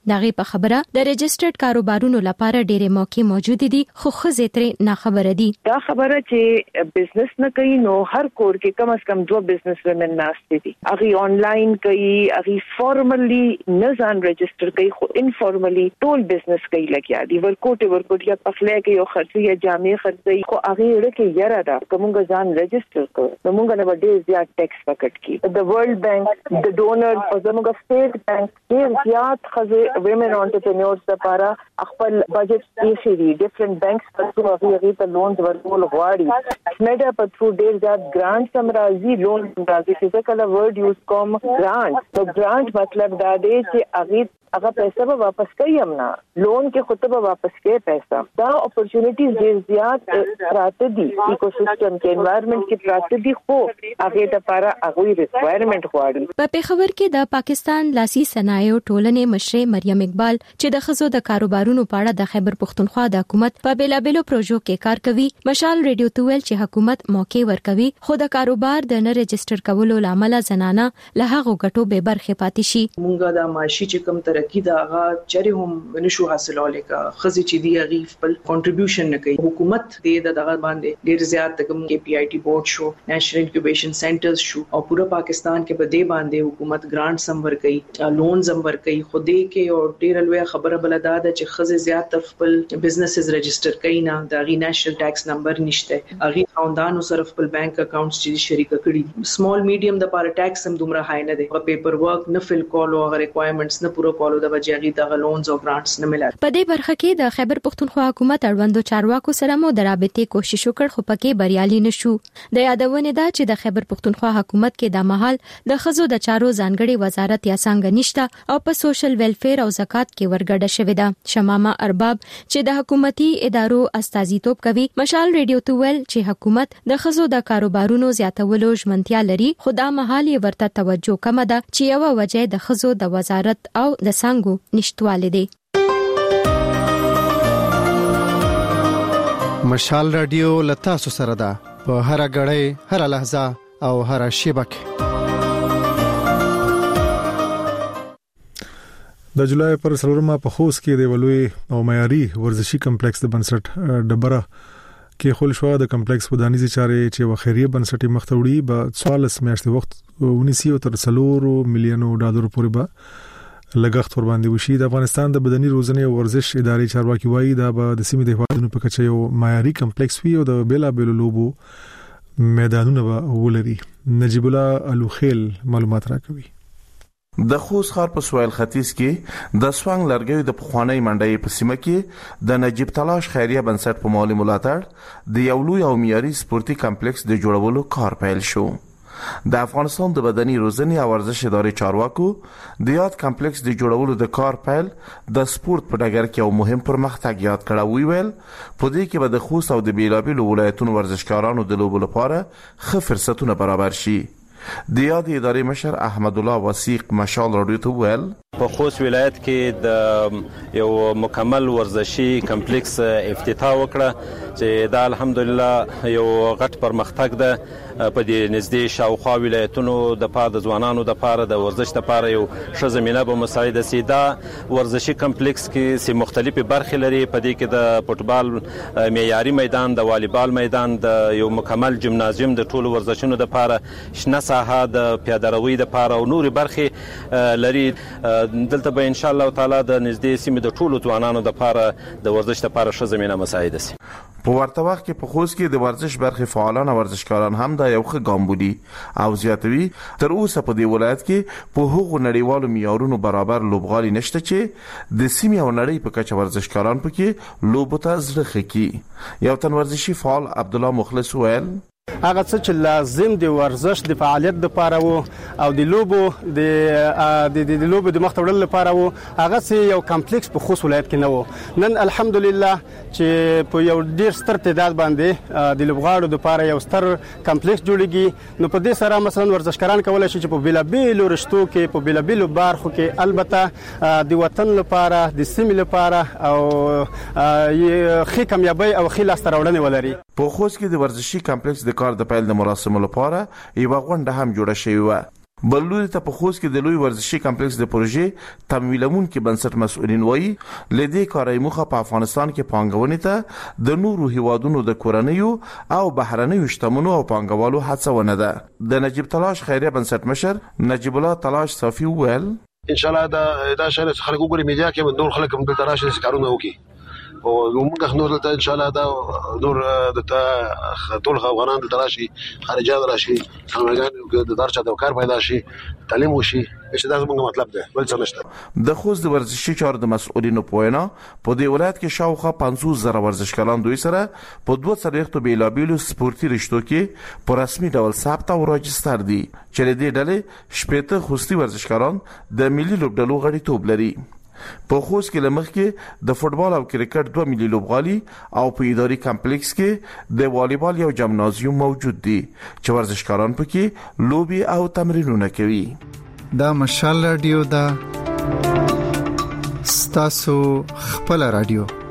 دغه په خبره د ريجسترډ کاروبارونو لپاره ډېرې موقع موجود دي خو خزه ترې نه خبره دي. دا خبره چې بزنس نه کوي نو هر کور کې کم از کم دوه بزنس ومن ناشته دي. اغي آنلاین کوي، اغي فارملی نه ځان ريجستر کوي خو انفارملی ټول بزنس کوي لګیا دي. ورکوټ ورکوټ یا پخله کې یو خرڅي یا جامې خرڅي خو اغي ورکه یره دا کومه ځان ريجستر کوي نو موږ نه ډېر زیات ټیکس پکټ کی. د ورلد بانک د ډونر او زموږ سټیټ بانک ډېر زیات خزه ویمن انټرپرینورز لپاره خپل بجټ یې دي. ډیفرنٹ بانکس په هغه هغه ته لونز ورکول غواړي. سمډا په ټرو ډېر زیات ګرانټ سمراځي لون سمراځي چې کله ورډ یوز کوم ګرانټ نو ګرانټ مطلب دا دی چې هغه هغه پیسې به واپس کوي هم نه لون کې خود به واپس کوي پیسې. دا اپورچونټیز ډېر زیات راته دي ایکوسیستم کې انوایرنمنت کې پراته دي خو هغه د لپاره هغه ریکوایرمنٹ غواړي. په پیښور کې د پاکستان لاسي صنایع ټولنې مشر مریم اقبال چې د خزو د کاروبارونو په اړه د خیبر پښتونخوا د حکومت په بیلابلو پروژو کې کار کوي مشال ریډیو ته ویل چې حکومت موقع ورکوي خو د کاروبار د نه ريجستر کولو لامل زنانه له هغه غټو به برخه پاتې شي. مونږه د معاشي چې کم ترقی دا هغه چره هم نشو حاصلولای کا خزي چې دی هغه خپل کنټریبیوشن نه کوي. حکومت دې دغه باندې ډیر زیات کوم کې پی آی ټی بورډ شو نېشنل انکیوبیشن سنټرز شو او پورا پاکستان کې په دې باندې حکومت ګرانټ سمور کوي لون سمور کوي خو دې کې او ډیر لوی خبره بل ده چې خزي زیات خپل بزنسز ريجستر کوي نه دا غي نېشنل ټیکس نمبر نشته هغه خوندانو سره خپل بانک اکاونټس چې شریک کړي. سمال میډیم د پاره ټیکس هم دومره هاي نه دی. پیپر ورک نه فل کولو هغه ریکوایرمنټس نه پورا کولو د جګړې د لونز او ګرانټس نه ملل. په دې برخه کې د خیبر پښتونخوا حکومت اړوندو چارواکو سره مو د رابطې کوشش وکړ خو پکې بریالي نشو. د یادونه ده چې د خیبر پښتونخوا حکومت کې د مهال د خزو د چارو ځانګړي وزارت یا څنګه نشته او په سوشل ویلفیر او زکات کې ورګډه شوې ده. شمامه ارباب چې د حکومتي ادارو استازیتوب کوي مشال ریډیو ته ویل چې حکومت د خزو د کاروبارونو زیاتولو ژمنتیا لري خو دا مهال یې ورته توجه کم ده چې یو وجه د خزو د وزارت او د څنګه نشټواله دي. مشال رادیو لتا سره ده په هر غړې هر لحظه او هر شبکه. د جولای پر سلورمه په خوست کې د ولوي او معیاري ورزشي کمپلیکس د بنسټ ډبره کې خل شو د کمپلیکس ودانیزي چارې چې وخیریه بنسټي مختوړي په څوارلس میاشتې وخت ونیسي او تر څلور میلیونو ډالر پورې به لګښت ور باندې وشي. د افغانستان د بدني روزنې او ورزش ادارې چارواکي وایي دا به د سیمې د هوادونو په کچه یو معیاري کمپلیکس وي او د بیلا بیلو لوبو میدانونه به ولري. نجیب الله الوخیل معلومات راکوي. د خوست ښار په سویل ختیځ کې د سوانګ لرګیو د پخوانی منډۍ په سیمه کې د نجیب تلاش خیریه بنسټ په مالي ملاتړ د یو لوی او معیاري سپورتي کمپلیکس د جوړولو کار پیل شو. د افغانستان د بدني روزنې او ورزش ادارې چارواکو د یاد کمپلیکس د جوړولو د کار پیل د سپورت په ډګر کې یو مهم پرمختګ یاد کړه. ویل په دې کې به د خوست او د بیلابیلو ولایتونو ورزشکارانو د لوبو لپاره ښه فرصتونه برابر شي. د یاد ادارې مشر احمد الله وثیق مشال رادیو ته ویل په خوست ولایت کې د یو مکمل ورزشي کمپلیکس افتتاح وکړه چې دا الحمدلله یو غټ پرمختګ ده په دې نږدې شاوخوا ولایتونو د پاره د ځوانانو د پاره د ورزش د پاره یو ښه زمينه به مساعده سي. دا ورزشي کمپلیکس کې سي مختلفې برخې لري. په دې کې د فوټبال معیاري میدان، د والیبال میدان، د یو مکمل جمنازیوم د ټولو ورزشونو د پاره، شنه ساحه د پیاده روي د پاره او نوري برخې لري. دلته به ان شاء الله تعالی د نږدې سیمې د ټولو ځوانانو د پاره د ورزش د پاره ښه زمينه مساعده سي. په ورته وخت کې په خوست کې د ورزش برخې فعالان او ورزشکاران هم دا یو ښه ګام بولي او زیاتوي تر اوسه په دې ولایت کې په هغو نړیوالو معیارونو برابر لوبغالي نشته چې د سیمې او نړۍ په کچه ورزشکاران پکې لوبو ته زړه ښه کړي. یو تن ورزشي فعال عبدالله مخلص ویل هغه څه چې لازم د ورزش د فعالیت لپاره وو او د لوبو د د لوبو د مختوړل لپاره وو هغه سي یو کمپلیکس په خوست ولایت کې نه وو. نن الحمدلله چې په یو ډیر ستر تعداد باندې د لوبغاړو لپاره یو ستر کمپلیکس جوړیږي نو په دې سره مثلا ورزشکاران کولای شي چې په بیلابیلو رشتو کې په بیلابیلو برخو کې البته د وطن لپاره د سیمې لپاره او خې کامیابی او خې لاس تراوړنې ولري. په خوست کې د ورزشي کمپلیکس د کار د پیل د مراسمو لپاره یو غونډه هم جوړه شوې و. بلوري ته په خوست کې د لوی ورزشي کمپلیکس د پروژې تمویلمون کې بنسټ مسؤلین وایي لدې کارای مخه په افغانستان کې پانګونې ته د نورو هیوادونو د کورنیو او بهرنیو شتمنو او پانګوالو هڅونه ده. د نجیب تلاش خیریه بنسټ مشر نجیب الله تلاش صافي ویل ان شاء الله دا دا شهر خلک وګوري میډیا کې نور خلک هم د تراشه کارونه وکړي او موږ نور ته ان شاء الله دا نور د ټول افغانان د تراشي خارجه راشي څنګه د درچا د کار پیدا شي تعلیم وشي چې دا زموږ مطلب دی بل څه نشته. د خوست د ورزشي چارو د مسؤلینو پوینا په دې ولایت کې شاوخوا پنځوس زره ورزشکاران دوی سره په دوه څلوېښتو بیلابیلو سپورتي رشتو کې په رسمي ډول ثبت او راجستر دي چې د دې ډلې شپږ خوستي ورزشکاران د ملي لوبډلو غړیتوب لري. په خوست کې لمخ کې د فوتبال او کرکټ دوه ملي لوبغالي او په اداري کمپلیکس کې د والیبال یو جمنازیوم موجود دي چې ورزشکاران پکې لوبي او تمرینونه کوي. دا مشال رادیو دا ستاسو خپل رادیو